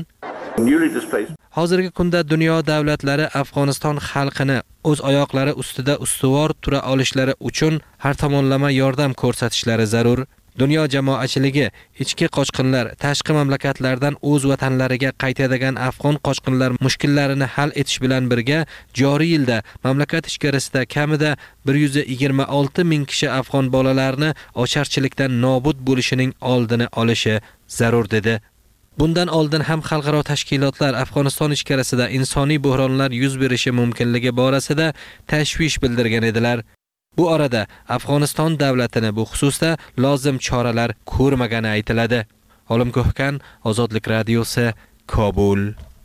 hozirgi kunda dunyo davlatlari Afg'oniston xalqini o'z oyoqlari ustida ustuvor tura olishlari uchun har tomonlama yordam ko'rsatishlari zarur. Dunyo jamoatchiligi ichki qochqinlar tashqi mamlakatlardan o'z vatanlariga qaytadigan afg'on qochqinlar mushkullarini hal etish bilan birga joriy yilda mamlakat ichkarisida kamida bir yuz yigirma olti ming kishi afg'on bolalarini ocharchilikdan nobud bo'lishining oldini olishi zarur dedi. Bundan oldin ham xalqaro tashkilotlar Afg'oniston ichkarisida insoniy bo'hronlar yuz berishi mumkinligi borasida tashvish bildirgan edilar. Bu orada Afg'oniston davlatini bu xususda lozim choralar ko'rmagani aytiladi. Olim Ko'hkan, Ozodlik radiosi, Kobul.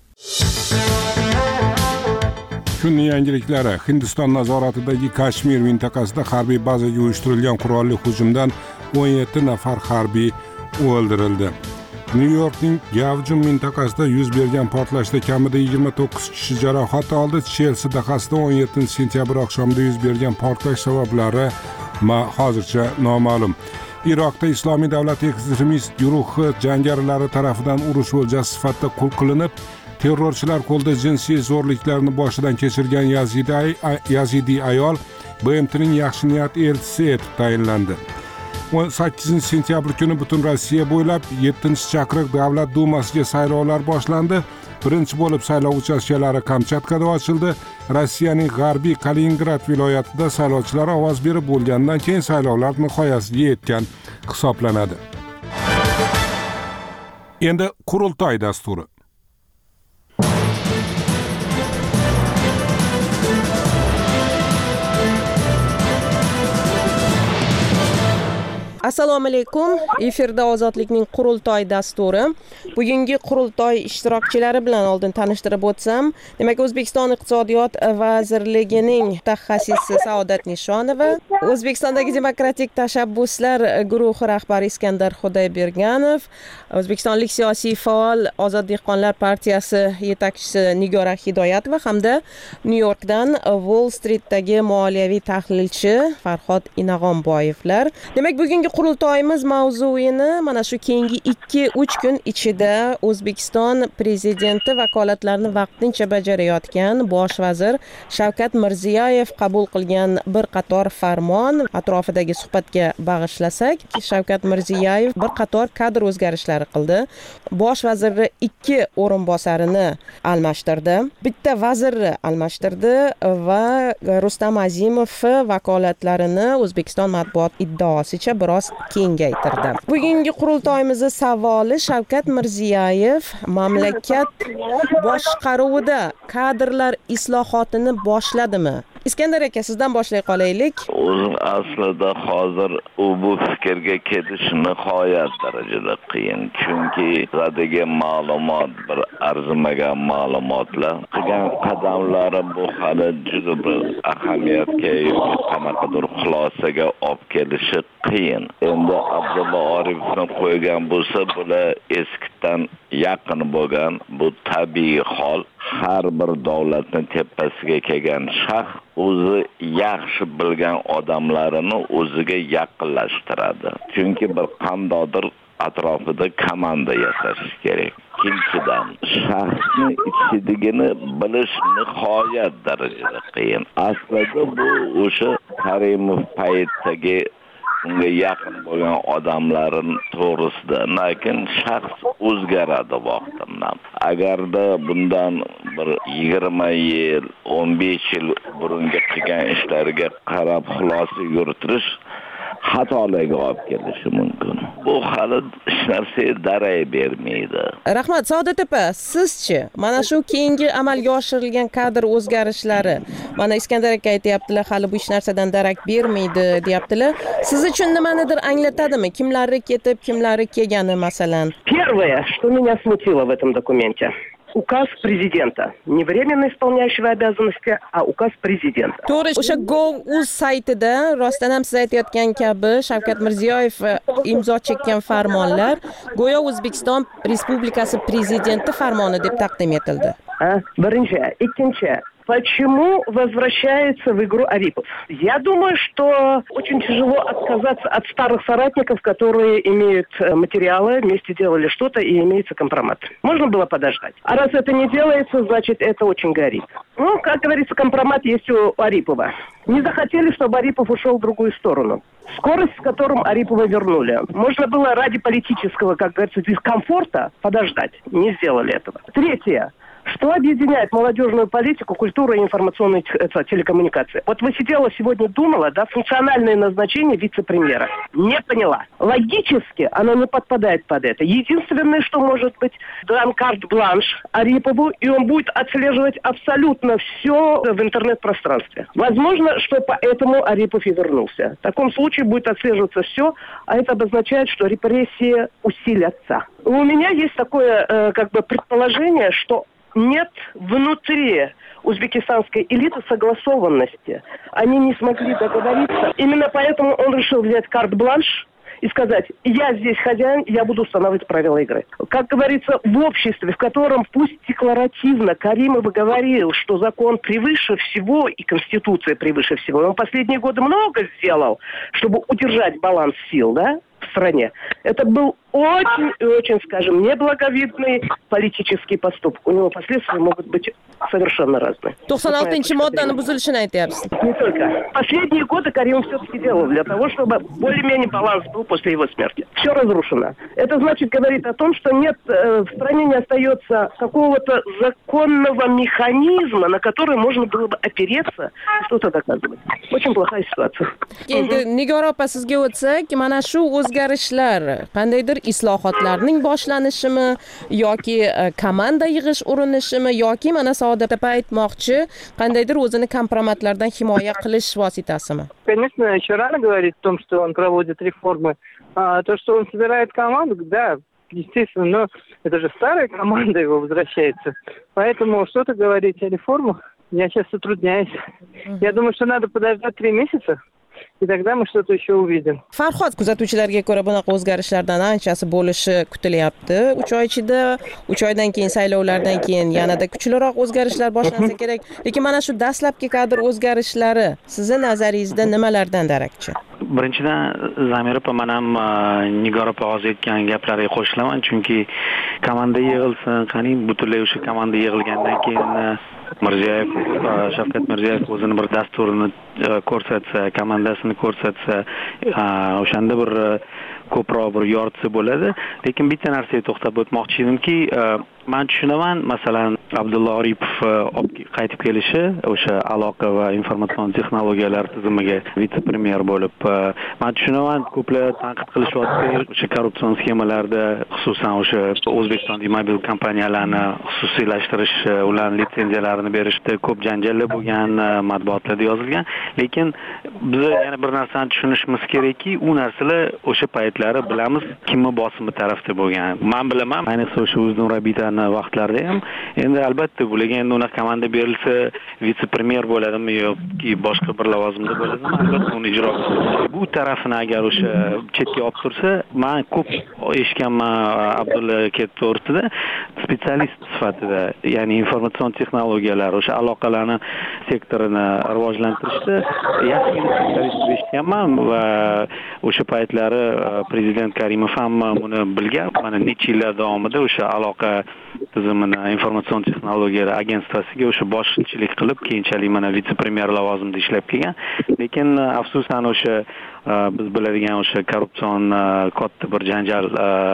Kunning yangiliklari: Hindiston nazoratidagi Kashmir mintaqasida harbiy bazaga uyushtirilgan qurolli hujumdan o'n yetti nafar harbiy o'ldirildi. Nyu-Yorkning Gavjum mintaqasida yuz bergan portlashda kamida yigirma to'qqiz kishi jarohat oldi. Chelsi dahasida o'n yettinchi sentyabr oqshomida yuz bergan portlash sabablari hozircha noma'lum. Iroqda Islomiy davlat ekstremist guruhi jangarilari tomonidan urush o'ljasi sifatida qul qilinib, terrorchilar qo'lida jinsiy zo'rliklarni boshidan kechirgan Yazidi ayol B M T'ning yaxshi niyat elchisi etib tayinlandi. o'n sakkizinchi sentyabr kuni butun Rossiya bo'ylab yettinchi chaqiriq davlat dumasiga saylovlar boshlandi. Birinchi bo'lib saylov uchastkalari Kamchatkada ochildi. Rossiyaning g'arbiy Kaliningrad viloyatida saylovchilar ovoz berib bo'lgandan keyin saylovlar nihoyasiga yetgan hisoblanadi. Endi qurultoy dasturi. Assalomu alaykum. Efirda Ozodlikning qurultoy dasturi. Bugungi qurultoy ishtirokchilari bilan oldin tanishtirib o'tsam, demak O'zbekiston Iqtisodiyot vazirligining mutaxassisi Saodat Nishonova, O'zbekistondagi demokratik tashabbuslar guruhi rahbari Iskandar Xudoyberganov, O'zbekistonlik siyosiy faol Ozod dehqonlar partiyasi yetakchisi Nigora Hidoyatova hamda Nyu-Yorkdan Wall Streetdagi moliyaviy tahlilchi Farhod Inag'onboyevlar. Demak, bugungi qurultoyimiz mavzuini mana shu keyingi ikki uch kun ichida O'zbekiston prezidenti vakolatlarini vaqtincha bajarayotgan bosh vazir Shavkat Mirziyoyev qabul qilgan bir qator farmon atrofidagi suhbatga bag'ishlasak, Shavkat Mirziyoyev bir qator kadr o'zgarishlari qildi. Bosh vaziri ikki o'rinbosarini almashtirdi, bitta vazirni almashtirdi va Rustam Azimov vakolatlarini O'zbekiston matbuot iddaosicha biroz kengaytirdi. Bugungi qurultoyimizning savoli: Shavkat Mirziyoyev mamlakat boshqaruvida kadrlar islohotini boshladimi? Iskandar aka, sizdan boshlay qolaylik. O'zim aslida hozir u bu fikrga ketish nihoyat darajada qiyin. Chunki zadagi ma'lumot bir arzimagan ma'lumotlar. Qilgan qadamlari bu hali juda bir ahamiyatga yoki qanaqadir xulosaga olib kelishi qiyin. Endi Abdulla Oripovni qo'ygan bo'lsa, bular eskidan yaqin bo'lgan, bu tabiiy hol. Har bir davlatning tepasiga kelgan shaxs o'zi yaxshi bilgan odamlarini o'ziga yaqinlashtiradi. Chunki bir qandodir atrofida komanda yasash kerak. Ikkinchidan, shaxsni ichidagini bilish nihoyat darajada qiyin. Aslida bu o'sha Karimov paytdagi unga yaqin bo'lgan odamlarin to'g'risida, lekin shaxs o'zgaradi vaqtimdan. Agarda bundan bir yigirma yil, o'n besh yil burungi qilgan ishlariga qarab xulosa yuritirish xatolarga olib kelishi mumkin. Bu hali hech narsa daray bermaydi. Rahmat. Saodat opa, sizchi mana shu keyingi amalga oshirilgan kadr o'zgarishlari, mana Iskandar aka aytayaptilar, hali bu hech narsadan darak bermaydi deyaptilar. Siz uchun nimanidir anglatadimi? Kimlari ketib, kimlari kelgani masalan? Первое, что меня смутило в этом документе, указ президента. Не временно исполняющего обязанности, а указ президента. To'g'ri, o'sha Gov.uz saytida rostdan ham siz aytayotgan kabi Shavkat Mirziyoyev imzo chekkan farmonlar go'yo O'zbekiston Respublikasi prezidenti farmoni deb taqdim etildi. Birinchi, ikkinchi, Почему возвращается в игру Арипов? Я думаю, что очень тяжело отказаться от старых соратников, которые имеют материалы, вместе делали что-то и имеется компромат. Можно было подождать. А раз это не делается, значит, это очень горит. Ну, как говорится, компромат есть у Арипова. Не захотели, чтобы Арипов ушел в другую сторону. Скорость, с которым Арипова вернули. Можно было ради политического, как говорится, дискомфорта подождать. Не сделали этого. Третье. Что объединяет молодежную политику, культуру и информационные это, телекоммуникации? Вот вы сидела сегодня, думала, да, функциональное назначение вице-премьера. Не поняла. Логически оно не подпадает под это. Единственное, что может быть, дан карт-бланш Арипову, и он будет отслеживать абсолютно все в интернет-пространстве. Возможно, что поэтому Арипов и вернулся. В таком случае будет отслеживаться все, а это обозначает, что репрессии усилятся. У меня есть такое, э, как бы, предположение, что нет внутри узбекистанской элиты согласованности. Они не смогли договориться. Именно поэтому он решил взять карт-бланш и сказать: я здесь хозяин, я буду устанавливать правила игры. Как говорится, в обществе, в котором пусть декларативно Каримов говорил, что закон превыше всего и Конституция превыше всего. Он в последние годы много сделал, чтобы удержать баланс сил, да, в стране. Это был очень и очень, скажем, неблаговидный политический поступок. У него последствия могут быть совершенно разные. to'qson oltinchi moddani buzilishini aytyapsiz. Не только. Последние годы Каримов все-таки делал для того, чтобы более-менее баланс был после его смерти. Все разрушено. Это значит, говорит о том, что нет, э, в стране не остается какого-то законного механизма, на который можно было бы опереться и что-то доказывать. Очень плохая ситуация. Endi Nigora opa sizga o'tsak, mana shu o'zgarishlar qandaydir islohotlarning boshlanishimi yoki komanda yig'ish urinishimi yoki mana Saodat aytmoqchi qandaydir o'zini kompromatlardan himoya qilish vositasimi? Конечно, еще рано говорить о том, что он проводит реформы. А то, что он собирает команду, да, естественно, но это же старая команда его возвращается. Поэтому что-то говорить о реформах я сейчас затрудняюсь. Я думаю, что надо подождать три месяца. И тогда мы что-то еще увидим. Farhod, kuzatuvchilarga ko'ra bunaqa o'zgarishlardan anchasi bo'lishi kutilyapti. uch oy ichida, uch oydan keyin saylovlardan keyin yanada kuchliroq o'zgarishlar boshlansa kerak. Lekin mana shu dastlabki kadr o'zgarishlari sizni nazaringizda nimalardan darakchi? Birinchidan Zamira opa, men ham Nigora opa hozir aytgan gaplariga qo'shilaman, chunki komanda yig'ilsin, qani butunlay o'sha komanda yig'ilgandan keyin Mirziyoyev, Shavkat Mirziyoyev o'zini bir dasturini ko'rsatsa, komandasini ko'rsatsa, o'shanda bir ko'proq bir yoritsa bo'ladi. Lekin bitta narsaga to'xtab o'tmoqchi edimki, men tushunaman, masalan, Abdulla Aripov qaytib kelishi, o'sha aloqa va informatsion texnologiyalar tizimiga vitse-premyer bo'lib, men tushunaman, ko'plar tanqid qilishyapti, o'sha korrupsion sxemalarda, xususan o'sha O'zbekiston mobil kompaniyalarni xususiylashtirish, ularning litsenziyalarini berishda ko'p janjallar bo'lgan, matbuotlarda yozilgan. Lekin biz yana bir narsani tushunishimiz kerakki, u narsalar o'sha paytlari bilamiz kimni bosimi tarafda bo'lgan. Men bilaman, ayniqsa o'sha O'znur Rabitani vaqtlarida ham endi albatta bularga endi unaqa komanda berilsa vitse-premyer bo'ladimi yoki boshqa bir lavozimda bo'ladimi, albatta uni ijro qiladi. Bu tarafini agar o'sha chetga olib tursa, men ko'p eshitganman Abdulla aka to'g'risida, spetsialist sifatida, ya'ni informatsion texnologiyalar, o'sha aloqalarni sektorini rivojlantirishda yaxshi spetsialist deb eshitganman va o'sha paytlari prezident Karimov ham buni bilgan. Mana necha yillar davomida o'sha aloqa tizimini informatsion texnologiyalar agentsiyasiga o'sha boshchilik qilib, keyinchalik mana vitse-premyer lavozimida ishlab kelgan. Lekin afsusan o'sha biz biladigan o'sha korrupsion katta bir janjal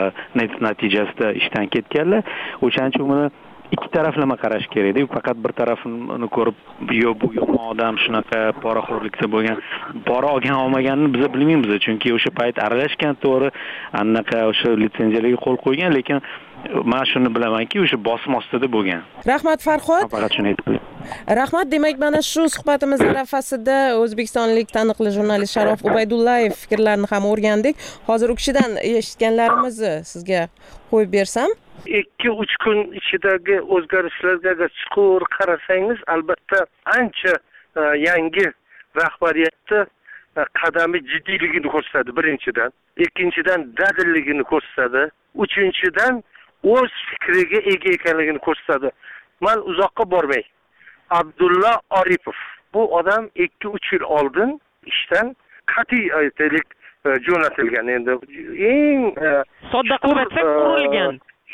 natijasida ishdan ketganlar. O'shaning uchun buni ikki taraflama qarash kerak-da. Faqat bir tarafini ko'rib, yo bu yomon odam shunaqa poraxo'rlikda bo'lgan, pora olgan olmaganini biz bilmaymiz, chunki o'sha payt aralashgan, to'g'ri, anaqa o'sha litsenziyalarga qo'l qo'ygan, lekin men shuni bilamanki, o'sha bosim ostida bo'lgan. Rahmat Farhod. Faqat shuni aytib. Rahmat. Demak, mana shu suhbatimiz arafasida o'zbekistonlik taniqli jurnalist Sharof Ubaydullayev fikrlarini ham o'rgandik. Hozir u kishidan eshitganlarimizni sizga qo'yib bersam. ikki uch kun ichidagi o'zgarishlarga agar chuqur qarasangiz, albatta ancha yangi rahbariyatda qadami jiddiyligini ko'rsatadi birinchidan, ikkinchidan dadilligini ko'rsatadi, uchinchidan o'z fikriga ega ekanligini ko'rsatadi. Men uzoqqa bormay, Abdulla Aripov. Bu odam ikki uch yil oldin ishdan qat'iy aytaylik jo'natilgan. Endi eng sodda qilib aytsak urilgan.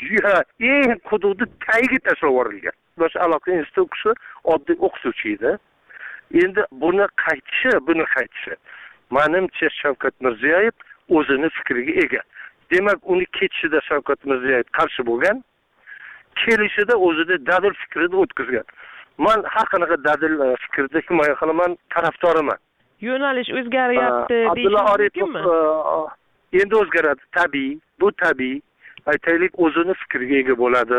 Eng hududi tagiga tashlab yuborilgan. Bosh aloqa instituti oddiy o'qituvchi edi. Endi buni qaytishi, buni qaytishi. Menimcha Shavkat Mirziyoyev o'zini fikriga ega. Demak, uni ketishida Shavkat Mirziyoyev qarshi bo'lgan, kelishida o'zida dadil fikrini o'tkazgan. Men har qanaqa dadil fikrda himoya qilaman, tarafdoriman. Yo'nalish o'zgaryapti Abdulla Aripov endi o'zgaradi, tabiiy, bu tabiiy. Aytaylik, o'zini fikriga ega bo'ladi.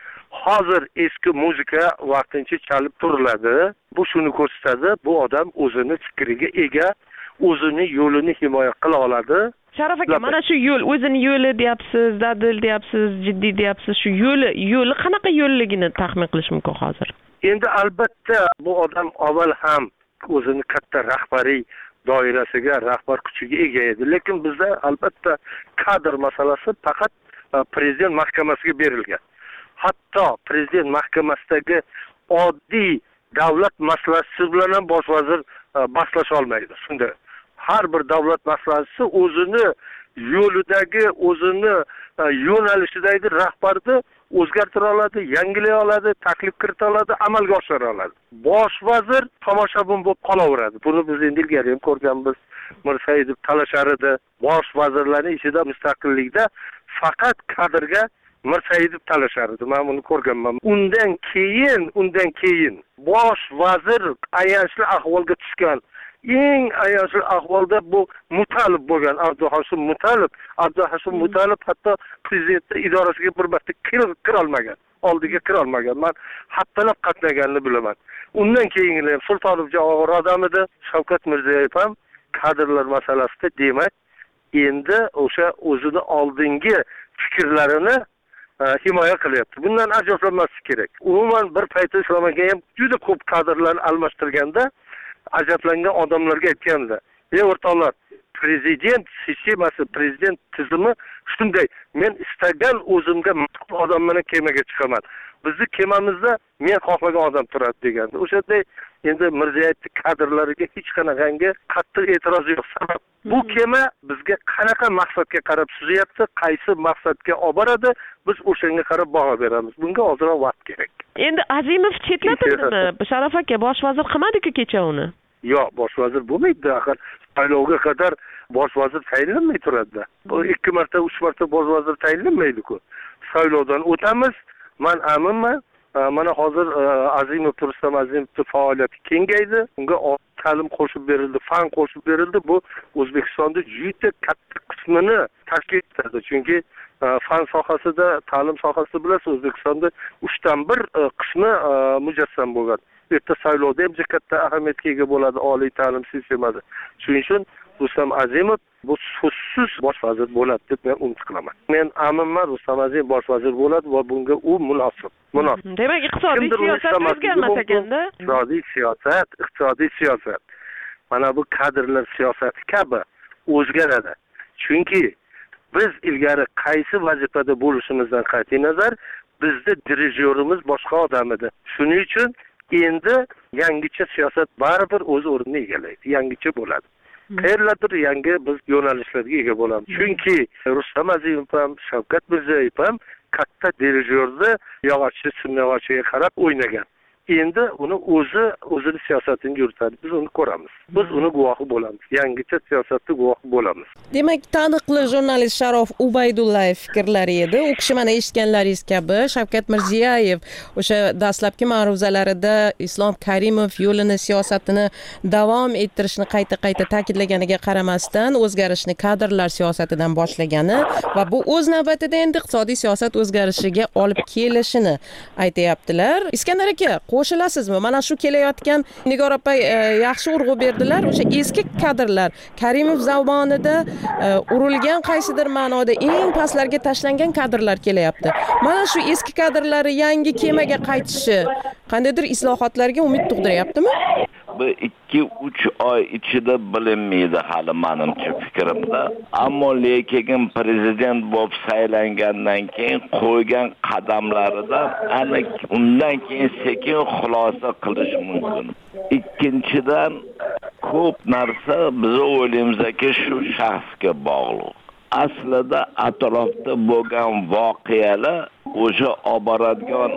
Hozir eski muzika vaqtincha chalib turiladi. Bu shuni ko'rsatadi, bu odam o'zini fikriga ega, o'zini yo'lini himoya qila oladi. Sharaf aka, mana shu yo'l, o'zini yo'li deyapsiz, dadil deyapsiz, jiddiy deyapsiz. Shu yo'li, yo'li qanaqa yo'lligini taxmin qilish mumkin hozir? Endi albatta bu odam avval ham o'zini katta rahbariy doirasiga, rahbar kuchiga ega edi. Lekin bizda albatta kadr masalasi faqat prezident mahkamasiga berilgan. Hatto prezident mahkamasidagi oddiy davlat maslahatchisi bilan ham bosh vazir bahslasha olmaydi. Shunda har bir davlat maslahatchisi o'zini yo'lidagi, o'zini yo'nalishidagi rahbarni o'zgartira oladi, yangilay oladi, taklif kirita oladi, amalga oshira oladi. Bosh vazir tomoshabin bo'lib qolaveradi. Buni biz endi ilgari ham ko'rganmiz. Mirsaidov talashar edi. Bosh vazirlarning ichida mustaqillikda faqat kadrga Mirsaidov talashar edi. Men buni ko'rganman. Undan keyin, undan keyin bosh vazir ayanchli ahvolga tushgan. Eng ayanchli ahvolda bu Mutalib bo'lgan, Abduhoshim Mutalib. Abduhoshim Mutalib hatto prezident idorasiga bir marta kira olmagan. Oldiga kira olmagan. Men hattalab qatnaganini bilaman. Undan keyingi ham Sultonovga og'ir odam edi. Shavkat Mirziyoyev ham kadrlar masalasida, demak, endi o'sha o'zini oldingi fikrlarini himoya qilyapti. Bundan ajablanmaslik kerak. Umuman bir payt Islomga ham juda ko'p kadrlarni almashtirganda ajablangan odamlarga aytganda, "Ey o'rtoqlar, prezident sistemasi, prezident tizimi shunday. Men istagan o'zimga ma'qul odam bilan kemaga chiqaman. Bizni kemamizda men xohlagan odam turadi" deganda. O'shanday endi Mirziyoyevning kadrlariga hech qanaqangi qattiq e'tiroz yo'q. Sabab bu kema bizga qanaqa maqsadga qarab suzyapti, qaysi maqsadga olib boradi, biz o'shanga qarab baho beramiz. Bunga ozroq vaqt kerak. Endi Azimov chetlatildimi? Sharaf aka, bosh vazir qilmadi-ku kecha uni. Yo'q, bosh vazir bo'lmaydi. Axir saylovga qadar bosh vazir tayinlanmay turadi. Bu ikki marta, uch marta bosh vazir tayinlanmaydi-ku. Saylovdan o'tamiz. Men aminman. Mana hozir Azimov Rustam Azimovning faoliyati kengaydi. Unga ta'lim qo'shib berildi, fan qo'shib berildi. Bu O'zbekistonda juda katta qismini tashkil etadi. Chunki fan sohasida, ta'lim sohasida bilasiz, O'zbekistonda uchdan bir qismi mujassam bo'lgan. Erta saylovda ham katta ahamiyatga ega bo'ladi oliy ta'lim sistemasi. Shuning uchun Rustam Azimov bu so'zsiz bosh vazir bo'ladi deb men umid qilaman. Men aminman, Rustam Azimov bosh vazir bo'ladi va bunga u munosib. Munosib. Demak, iqtisodiy siyosat o'zgarmas ekanda. Iqtisodiy siyosat, iqtisodiy siyosat. Mana bu kadrlar siyosati kabi o'zgaradi. Chunki biz ilgari qaysi vazifada bo'lishimizdan qat'iy nazar, bizda dirijyorimiz boshqa odam edi. Shuning uchun endi yangicha siyosat baribir o'z o'rnini egallaydi. Yangicha bo'ladi. Qayerlardir yangi biz yo'nalishlarga ega bo'lamiz. Chunki Rustam Azimov ham, Shavkat Mirziyoyev ham katta dirijyorni yog'ochchi, simyog'ochiga qarab o'ynagan. Endi uni o'zi o'zini siyosatini yuritadi. Biz uni ko'ramiz. Biz uni guvohi bo'lamiz. Yangicha siyosatning guvohi bo'lamiz. Demak, taniqli jurnalist Sharof Ubaydullayev fikrlari edi. U kishi mana eshitganlaringiz kabi Shavkat Mirziyoyev o'sha dastlabki ma'ruzalarida Islom Karimov yo'lini, siyosatini davom ettirishni qayta-qayta ta'kidlaganiga qaramasdan o'zgarishni kadrlar siyosatidan boshlagani va bu o'z navbatida endi iqtisodiy siyosat o'zgarishiga olib kelishini aytayaptilar. Iskandar aka, qo'shilasizmi? Mana shu kelayotgan Nigor opa yaxshi urg'u berdilar. O'sha eski kadrlar Karimov zamonida urilgan qaysidir ma'noda eng pastlarga tashlangan kadrlar kelyapti. Mana shu eski kadrlari yangi kemaga qaytishi qandaydir islohotlarga umid tug'diryaptimi? Bu ikki uch oy ichida bilinmaydi hali menimcha fikrimda. Ammo lekin prezident bo'lib saylangandan keyin qo'ygan qadamlaridan ana undan keyin sekin xulosa qilish mumkin. Ikkinchidan ko'p narsa biz o'ylaymizki shu shaxsga bog'liq. Aslida atrofda bo'lgan voqealar o'sha olib boradigan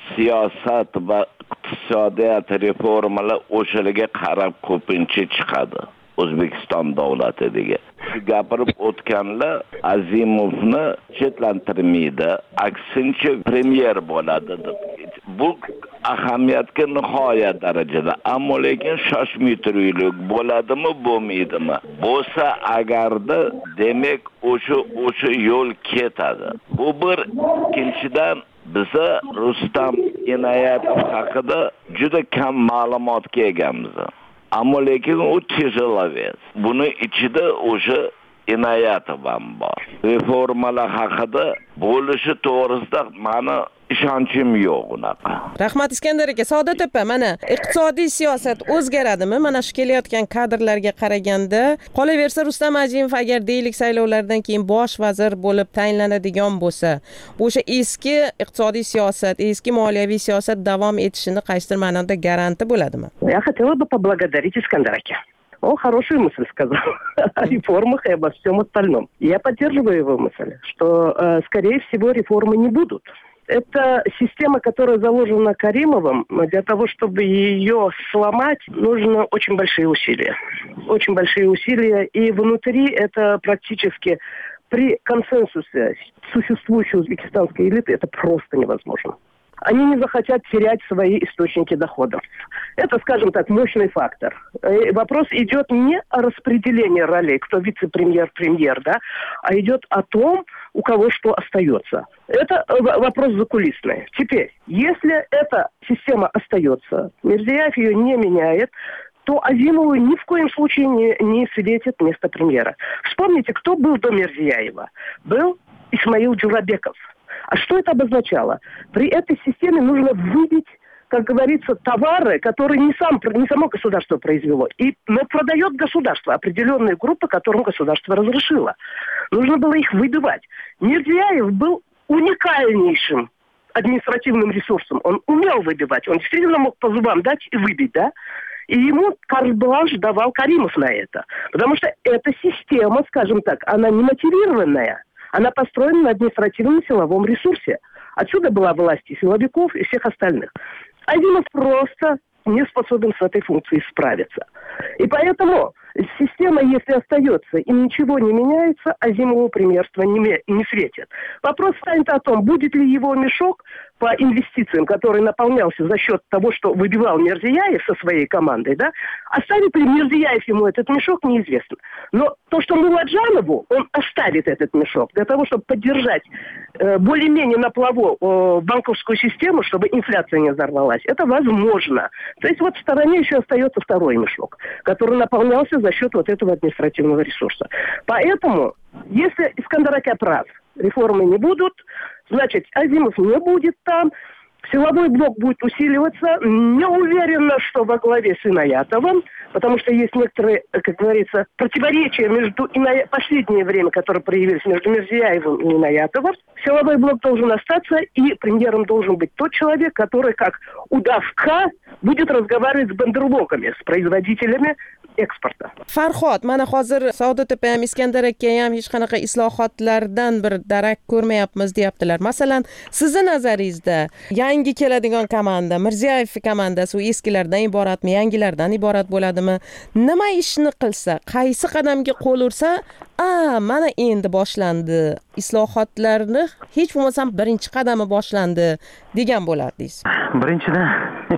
siyosat va iqtisodiyot reformalar o'shalarga qarab ko'pincha chiqadi. O'zbekiston davlatiga. Shu gapirib o'tganlar Azimovni chetlantirmaydi, aksincha premyer bo'ladi deb. Bu ahamiyatga nihoyat darajada, ammo lekin shoshmay turaylik, bo'ladimi, bo'lmaydimi? Bo'lsa agarda demak o'sha o'sha yo'l ketadi. Bu bir. Ikkinchidan biza Rustam Inoyatov haqida juda kam ma'lumotga egamiz. Ammo lekin u tejalaves. Buni ichida o'sha Inoyatov ham bor. Reformalar haqida bo'lishi to'g'risida meni ishonchim yo'q unaqa. Rahmat Iskandar aka, Saodat opa, mana iqtisodiy siyosat o'zgaradimi? Mana shu kelayotgan kadrlarga qaraganda, qolaversa Rustam Azimov agar deylik saylovlardan keyin bosh vazir bo'lib tayinlanadigan bo'lsa, o'sha eski iqtisodiy siyosat, eski moliyaviy siyosat davom etishini qaysidir ma'noda garanti bo'ladimi? Я хотела бы поблагодарить Искандара ака. Он хорошую мысль сказал о реформах и обо всем остальном. Я поддерживаю его мысль, что, э, скорее всего, реформы не будут. Это система, которая заложена Каримовым. Для того, чтобы ее сломать, нужно очень большие усилия. Очень большие усилия. И внутри это практически при консенсусе существующей узбекистанской элиты это просто невозможно. Они не захотят терять свои источники доходов. Это, скажем так, мощный фактор. И вопрос идет не о распределении ролей, кто вице-премьер, премьер, да, а идет о том, у кого что остается. Это вопрос закулисный. Теперь, если эта система остается, Мирзияев ее не меняет, то Азимову ни в коем случае не, не светит место премьера. Вспомните, кто был до Мирзияева. Был Исмаил Джурабеков. А что это обозначало? При этой системе нужно выбить, как говорится, товары, которые не, сам, не само государство произвело. И, но продает государство определенные группы, которым государство разрешило. Нужно было их выбивать. Мирзияев был уникальнейшим административным ресурсом. Он умел выбивать. Он действительно мог по зубам дать и выбить, да? И ему карт-бланш давал Каримов на это. Потому что эта система, скажем так, она не мотивированная. Она построена на административном силовом ресурсе. Отсюда была власть и силовиков, и всех остальных. Азимов просто не способен с этой функцией справиться. И поэтому система, если остается и ничего не меняется, Азимову премьерство не, не светит. Вопрос станет о том, будет ли его мешок по инвестициям, который наполнялся за счет того, что выбивал Мирзияев со своей командой, да, оставит ли Мирзияев ему этот мешок, неизвестно. Но то, что Муладжанову, он оставит этот мешок для того, чтобы поддержать э, более-менее на плаву э, банковскую систему, чтобы инфляция не взорвалась, это возможно. То есть вот в стороне еще остается второй мешок, который наполнялся за счет вот этого административного ресурса. Поэтому, если Искандар ака прав, реформы не будут, значит, Азимов не будет там, силовой блок будет усиливаться. Не уверена, что во главе с Иноятовым, потому что есть некоторые, как говорится, противоречия между Ино... последнее время, которые проявились между Мирзияевым и Иноятовым. Силовой блок должен остаться, и премьером должен быть тот человек, который, как удавка, будет разговаривать с бандерлогами, с производителями eksportda. Farhod, mana hozir Saodat opa ham Iskandar aka ham hech qanaqa islohotlardan bir darak ko'rmayapmiz deyaptilar. Masalan, sizning nazaringizda yangi keladigan komanda, Mirziyoyev komandasi u eskilardan iboratmi, yangilardan iborat bo'ladimi? Nima ishni qilsa, qaysi qadamga qo'l ursa, "A, mana endi boshlandi. Islohotlarni hech bo'lmasam birinchi qadami boshlandi" degan bo'lardingiz. Birinchidan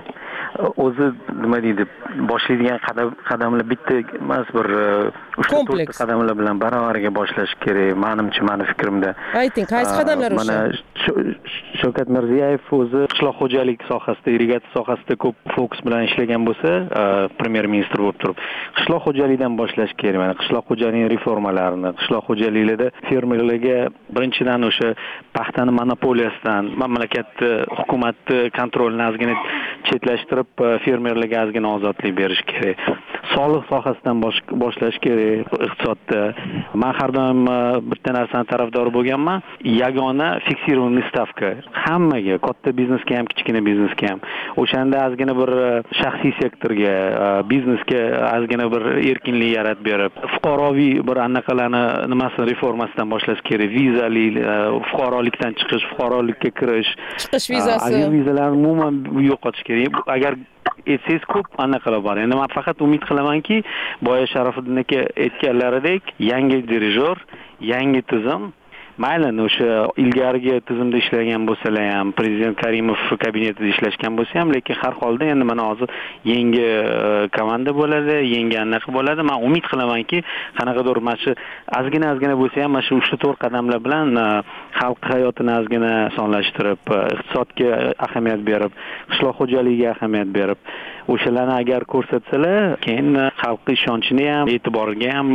o'zi nima deydi, boshlaydigan qadam qadamlar bitta emas, bir uchta to'rtta qadamlar bilan baravariga boshlash kerak. Menimcha, meni fikrimda. Ayting, qaysi qadamlar o'sha? Mana Shavkat Mirziyoyev o'zi qishloq xo'jalik sohasida, irrigatsiya sohasida ko'p fokus bilan ishlagan bo'lsa, premyer ministr bo'lib turib, qishloq xo'jalikdan boshlash kerak. Mana qishloq xo'jaligi reformalarini, qishloq xo'jaliklarda fermerlarga birinchidan o'sha paxtani monopoliyasidan, mamlakat hukumat kontrolini ozgina chetlashtirib, fermerlarga ozgina ozodlik berish kerak. Soliq sohasidan boshlash kerak iqtisodda. Men har doim bitta narsani tarafdori bo'lganman. Yagona fiksirованный stavka. Hammaga, katta biznesga ham, kichkina biznesga ham. O'shanda ozgina bir shaxsiy sektorga, biznesga ozgina bir erkinlik yaratib berib, fuqaroviy bir anaqalarni nimasini reformasidan boshlash kerak. Vizali, fuqarolikdan chiqish, fuqarolikka kirish, chiqish vizasi. Agar vizalarni umuman yo'qotish kerak. Agar etsangiz ko'p anaqalar bor. Endi men faqat umid qilamanki, boya Sharofiddin aka aytganlaridek, yangi dirijor, yangi tizim, mayli o'sha ilgarigi tizimda ishlagan bo'lsalar ham, prezident Karimov kabinetida ishlashgan bo'lsa ham, lekin har holda endi mana hozir yangi komanda bo'ladi, yangi anaqa bo'ladi. Men umid qilamanki, qanaqadir mana shu ozgina-ozgina bo'lsa ham mana shu uch to'rt qadamlar bilan xalq hayotini ozgina osonlashtirib, iqtisodga ahamiyat berib, qishloq xo'jaligiga ahamiyat berib, o'shalarni agar ko'rsatsalar, keyin xalq ishonchini ham, e'tiboriga ham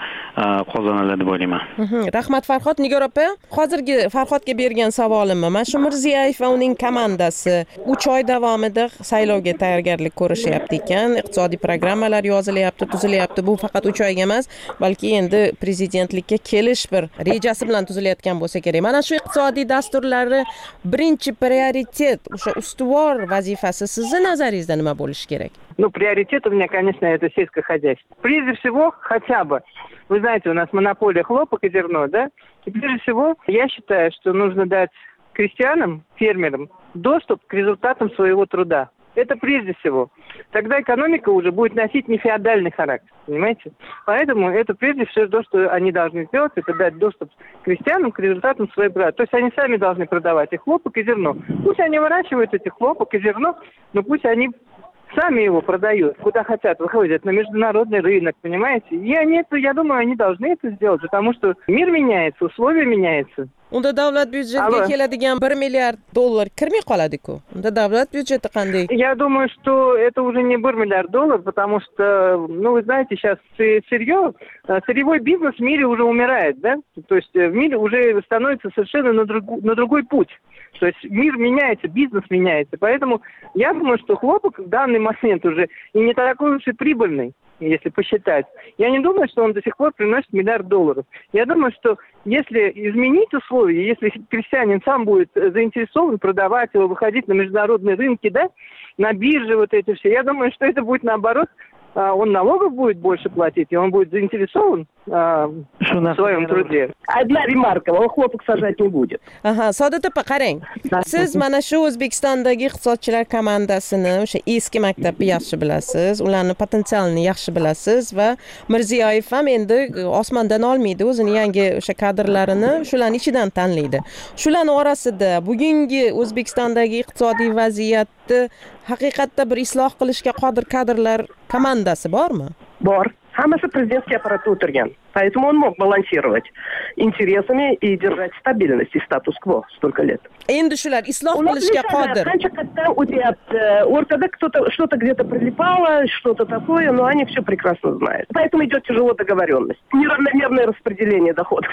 qozoniladi deb o'ylayman. Rahmat Farhod. Nigor opa, hozirgi Farhodga bergan savolim, mana shu Mirziyoyev va uning komandasi uch oy davomida saylovga tayyorgarlik ko'rishyapti ekan, iqtisodiy programmalar yozilyapti, tuzilyapti. Bu faqat uch oyga emas, balki endi prezidentlikka kelish bir rejasi bilan tuzilayotgan bo'lsa kerak. Mana shu iqtisodiy dasturlari birinchi prioritet, o'sha ustuvor vazifasi sizni nazaringizda nima bo'lishi kerak? Ну, приоритет у меня, конечно, это сельское хозяйство. Прежде всего, хотя бы, вы знаете, у нас монополия хлопок и зерно, да? И прежде всего, я считаю, что нужно дать крестьянам, фермерам доступ к результатам своего труда. Это прежде всего. Тогда экономика уже будет носить не феодальный характер, понимаете? Поэтому это прежде всего то, что они должны сделать, это дать доступ крестьянам к результатам своей труда. То есть они сами должны продавать и хлопок, и зерно. Пусть они выращивают эти хлопок и зерно, но пусть они сами его продают, куда хотят, выходят на международный рынок, понимаете? И они это, я думаю, они должны это сделать, потому что мир меняется, условия меняются. Unda davlat byudjetiga keladigan bir milliard dollar kirmay qoladi-ku. Unda davlat byudjeti qanday? Я думаю, что это уже не bir миллиард долларов, потому что, ну, вы знаете, сейчас сырье, сырьевой бизнес в мире уже умирает, да? То есть в мире уже становится совершенно на, друг, на другой путь. То есть мир меняется, бизнес меняется. Поэтому я думаю, что хлопок в данный момент уже и не такой уж и прибыльный, если посчитать. Я не думаю, что он до сих пор приносит миллиард долларов. Я думаю, что если изменить условия, если крестьянин сам будет заинтересован продавать его, выходить на международные рынки, да, на бирже вот эти все, я думаю, что это будет наоборот, он налогов будет больше платить, и он будет заинтересован а, в своем труде. Одна ремарка, он хлопок сажать не будет. Aha, Saodat opa, qarang. Siz mana shu O'zbekistondagi iqtisodchilar komandasini, o'sha eski maktabni yaxshi bilasiz, ularning potensialini yaxshi bilasiz va Mirziyoyev ham endi osmondan olmaydi, o'zini yangi o'sha kadrlarini shularning ichidan tanlaydi. Shularning orasida bugungi O'zbekistondagi iqtisodiy vaziyatni haqiqatda bir isloh qilishga qodir kadrlar komandasi bormi? Bor. Hammasi prezidentский аппарат o'tirgan. Поэтому он мог балансировать интересами и держать стабильность и статус-кво столько лет. Endi shular isloh qilishga qodir. Qancha qatdan o'tyapti. O'rtada кто-то что-то где-то прилипало, что-то такое, но они все прекрасно знают. Поэтому идет тяжело договоренность. Неравномерное распределение доходов.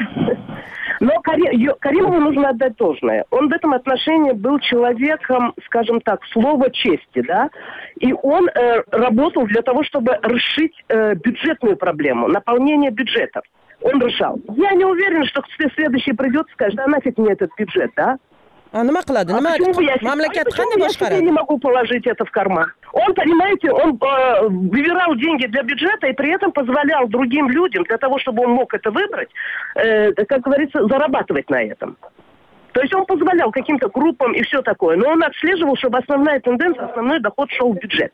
Но Каримову нужно отдать должное. Он в этом отношении был человеком, скажем так, слова чести, да? И он э, работал для того, чтобы решить э, бюджетную проблему, наполнение бюджетов. Он решал. Я не уверена, что следующий придет и скажет, а нафиг мне этот бюджет, да? А nima qiladi? Nima? Mamlakat qanday boshqaradi? Я не могу положить это в карман. Он, понимаете, он э, выбирал деньги для бюджета и при этом позволял другим людям, для того, чтобы он мог это выбрать, э, как говорится, зарабатывать на этом. То есть он позволял каким-то группам и все такое, но он отслеживал, чтобы основная тенденция, основной доход шел в бюджет.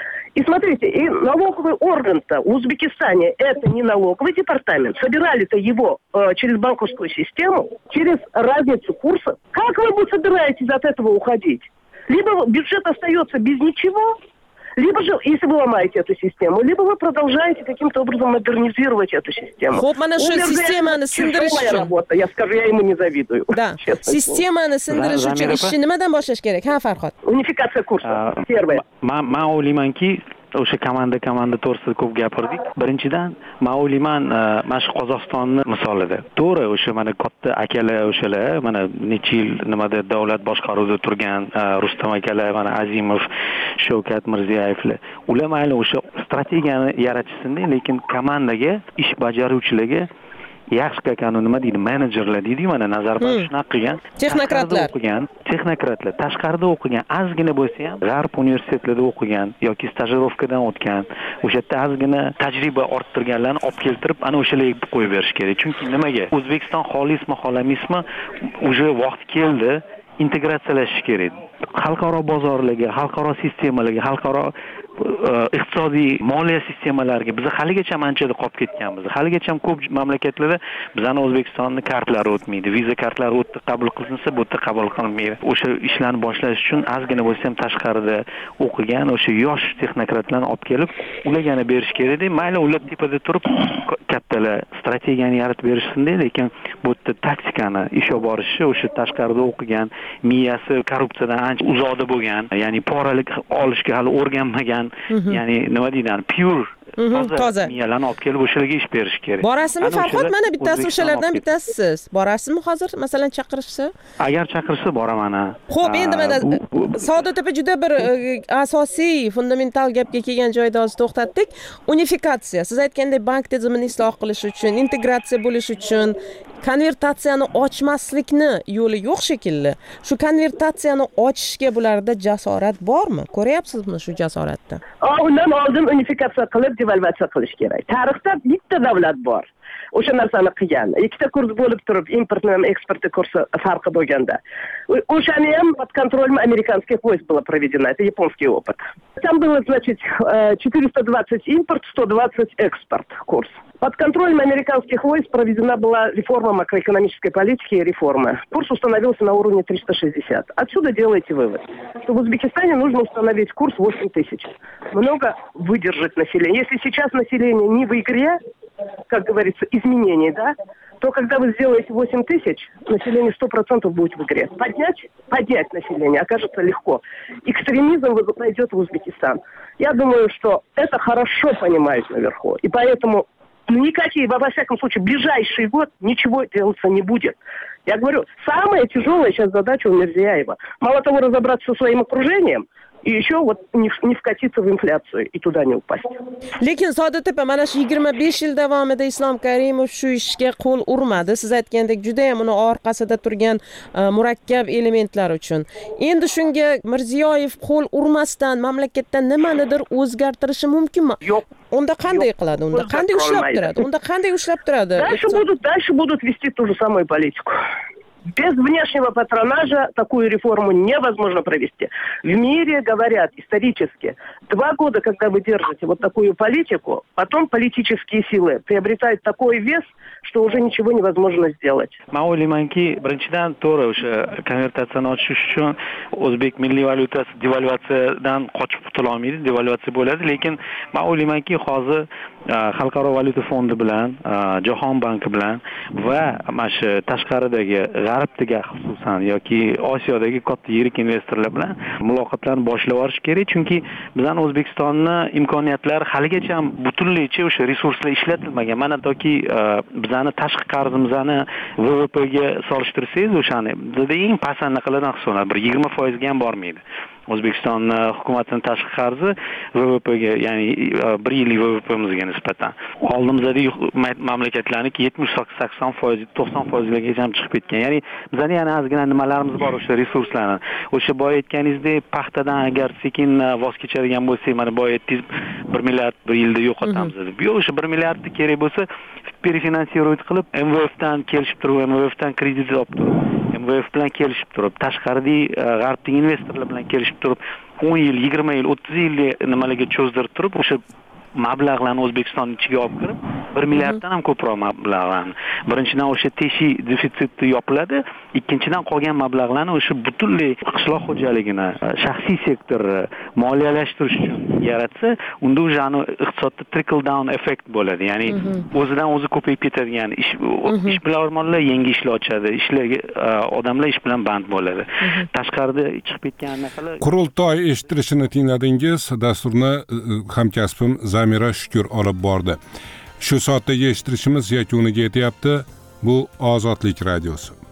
И смотрите, и налоговый орган-то в Узбекистане это не налоговый департамент. Собирали-то его э, через банковскую систему, через разницу курсов. Как вы собираетесь от этого уходить? Либо бюджет остается без ничего, либо же, если вы ломаете эту систему, либо вы продолжаете каким-то образом модернизировать эту систему. Хоп, mana shu sistemani sindirish uchun работа. Я скажу, я ему не завидую. Да. Sistemani sindirish uchun ishni nimadan boshlash kerak? Ha, Farhod. Унификация курса. Первое. Men o'ylaymanki, o'sha komanda komanda to'g'risida ko'p gapirdik. Birinchidan man o'ylayman, mana shu Qozog'istonni misolida. To'g'ri, o'sha mana katta akalar o'shalar, mana necha yil nimada davlat boshqaruvida turgan Rustam akalar, mana Azimov, Shavkat Mirziyoyevlar. Ular mayli o'sha strategiyani yaratishsinda, lekin komandaga, ish bajaruvchilarga yaxshi kakani nima deydi, menejerlar deydi, mana Nazarboyev shunaqa qilgan, texnokratlar o'qigan, texnokratlar tashqarida o'qigan, ozgina bo'lsa ham G'arb universitetlarida o'qigan yoki stajirovkadan o'tgan, o'sha yerda ozgina tajriba orttirganlarni olib keltirib, ana o'shalarga qo'yib berish kerak. Chunki nimaga? O'zbekiston xolismi, xohlamaysizmi, уже vaqt keldi, integratsiyalashish kerak. Xalqaro bozorlarga, xalqaro sistemalarga, xalqaro iqtisodiy moliya sistemalariga biz haligacha anchada qolib ketganmiz. Haligacha ko'p mamlakatlarda bizning O'zbekistonning kartlari o'tmaydi. Viza kartlari o'tdi, qabul qilinsa, bu yerda qabul qilinmaydi. O'sha ishlarni boshlash uchun ozgina bo'lsa ham tashqarida o'qigan o'sha yosh texnokratlarni olib kelib, ularga berish kerak. Mayli ular tepada turib kattalar strategiyani yaratib berishsin-da, lekin bu yerda taktikani ish olib borishi o'sha tashqarida o'qigan, miyasi korrupsiyadan ancha uzoqda bo'lgan, ya'ni poralik olishga hali o'rganmagan, ya'ni nima deydi, pure toza miyalarni olib kelib o'shalarga ish berish kerak. Borasizmi Farhod? Mana bittasi o'shalardan bittasisiz. Borasizmi hozir masalan chaqirishsa? Agar chaqirsa boraman. Xo'p, endi mana Saodat opa juda bir asosiy, fundamental gapga kelgan joyda hozir to'xtatdik. Unifikatsiya. Siz aytgandek, bank tizimini isloh qilish uchun, integratsiya bo'lish uchun konvertatsiyani ochmaslikni yo'li yo'q shekilli. Shu konvertatsiyani ochishga bularda jasorat bormi? Ko'ryapsizmi shu jasoratni? Undan oldin unifikatsiya qilib devalvatsiya qilish kerak. Tarixda bitta davlat bor. O'sha narsani qilgan. Ikkita kurs bo'lib turib, import bilan eksportni kursi farqi bo'lganda. O'shani ham под контролем американских войск было проведено. Это японский опыт. Там было, значит, четыреста двадцать импорт, сто двадцать экспорт курс. Под контролем американских войск проведена была реформа макроэкономической политики и реформы. Курс установился на уровне триста шестьдесят. Отсюда делайте вывод, что в Узбекистане нужно установить курс восемь тысяч. Много выдержать население. Если сейчас население не в игре, как говорится, изменений, да, то когда вы сделаете восемь тысяч, население сто процентов будет в игре. Поднять, поднять население окажется легко. Экстремизм пойдет в Узбекистан. Я думаю, что это хорошо понимают наверху. И поэтому никакие, во всяком случае, ближайший год ничего делаться не будет. Я говорю, самая тяжелая сейчас задача у Мирзияева. Мало того, разобраться со своим окружением, и еще вот не, не вкатиться в инфляцию и туда не упасть. Lekin Saodat opa, mana shu yigirma besh yil davomida Islom Karimov shu ishga qo'l urmadi. Siz aytgandek, juda ham uni orqasida turgan murakkab elementlar uchun. Endi shunga Mirziyoyev qo'l urmasdan mamlakatda nimanidir o'zgartirishi mumkinmi? Yo'q. Unda qanday qiladi? Unda qanday ushlab turadi? Unda qanday ushlab turadi? Дальше будут, дальше будут вести ту же самую политику. Без внешнего патронажа такую реформу невозможно провести. В мире говорят исторически, два года, когда вы держите вот такую политику, потом политические силы приобретают такой вес, что уже ничего невозможно сделать. Men o'ylaymanki, birinchidan to'g'ri o'sha konvertatsiyani ochish uchun o'zbek milliy valyutasi devalvatsiyadan qochib qutula olmaydi, devalvatsiya bo'ladi, lekin men o'ylaymanki, hozir Xalqaro valyuta fondi bilan, Jahon banki bilan va mana shu tashqaridagi g'arbdagi xususan yoki Osiyodagi katta yirik investorlar bilan muloqotlarni boshlab yuborish kerak, chunki bizning O'zbekistonning imkoniyatlari haligacha ham butunligicha o'sha resurslar ishlatilmagan. Mana toki bizani tashqi qarzimizni V V P ga solishtirsangiz, o'shani bizda eng past anaqalardan hisoblanadi, bir yigirma foiz ga ham bormaydi. O'zbekiston hukumatining tashqi qarzi V V P ga, ya'ni bir yillik V V P mizga nisbatan oldimizdagi mamlakatlarniki yetmish sakson foiz, to'qson foizlargacha ham chiqib ketgan. Ya'ni bizda yana ozgina nimalarimiz bor, o'sha resurslarni. O'sha boya aytganingizdek, paxtadan agar sekin voz kechadigan bo'lsak, mana boya aytdingiz bir milliard bir yilda yo'qotamiz deb. Yo'q, o'sha bir milliardni kerak bo'lsa, prefinansirovать qilib, M V F dan kelishib turib, M V F dan kredit olib turib, M V F bilan kelishib turib, tashqaridan g'arbdagi investorlar bilan kelishib turib, o'n yil, yigirma yil, o'ttiz yil nimalarga cho'zdirib turib, o'sha mablag'larni O'zbekiston ichiga olib kirib, bir milliarddan ham ko'proq mablag'larni. Birinchidan o'sha teshiy defitsitni yopiladi, ikkinchidan qolgan mablag'larni o'sha butunlay qishloq xo'jaligini, shaxsiy sektorni moliyalashtirish uchun yaratsa, unda o'sha iqtisodda trickle down effekt bo'ladi. Ya'ni o'zidan o'zi ko'payib ketadigan ish ishbilarmonlar yangi ishlar ochadi, ishlarga odamlar ish bilan band bo'ladi. Tashqarida chiqib ketgan narsalar. Qurultoy eshittirishini tingladingiz. Dasturni hamkasbim Zamira Shukur olib bordi. Shu soatdagi eshittirishimiz yakuniga yetyapti. Bu Ozodlik radiosi.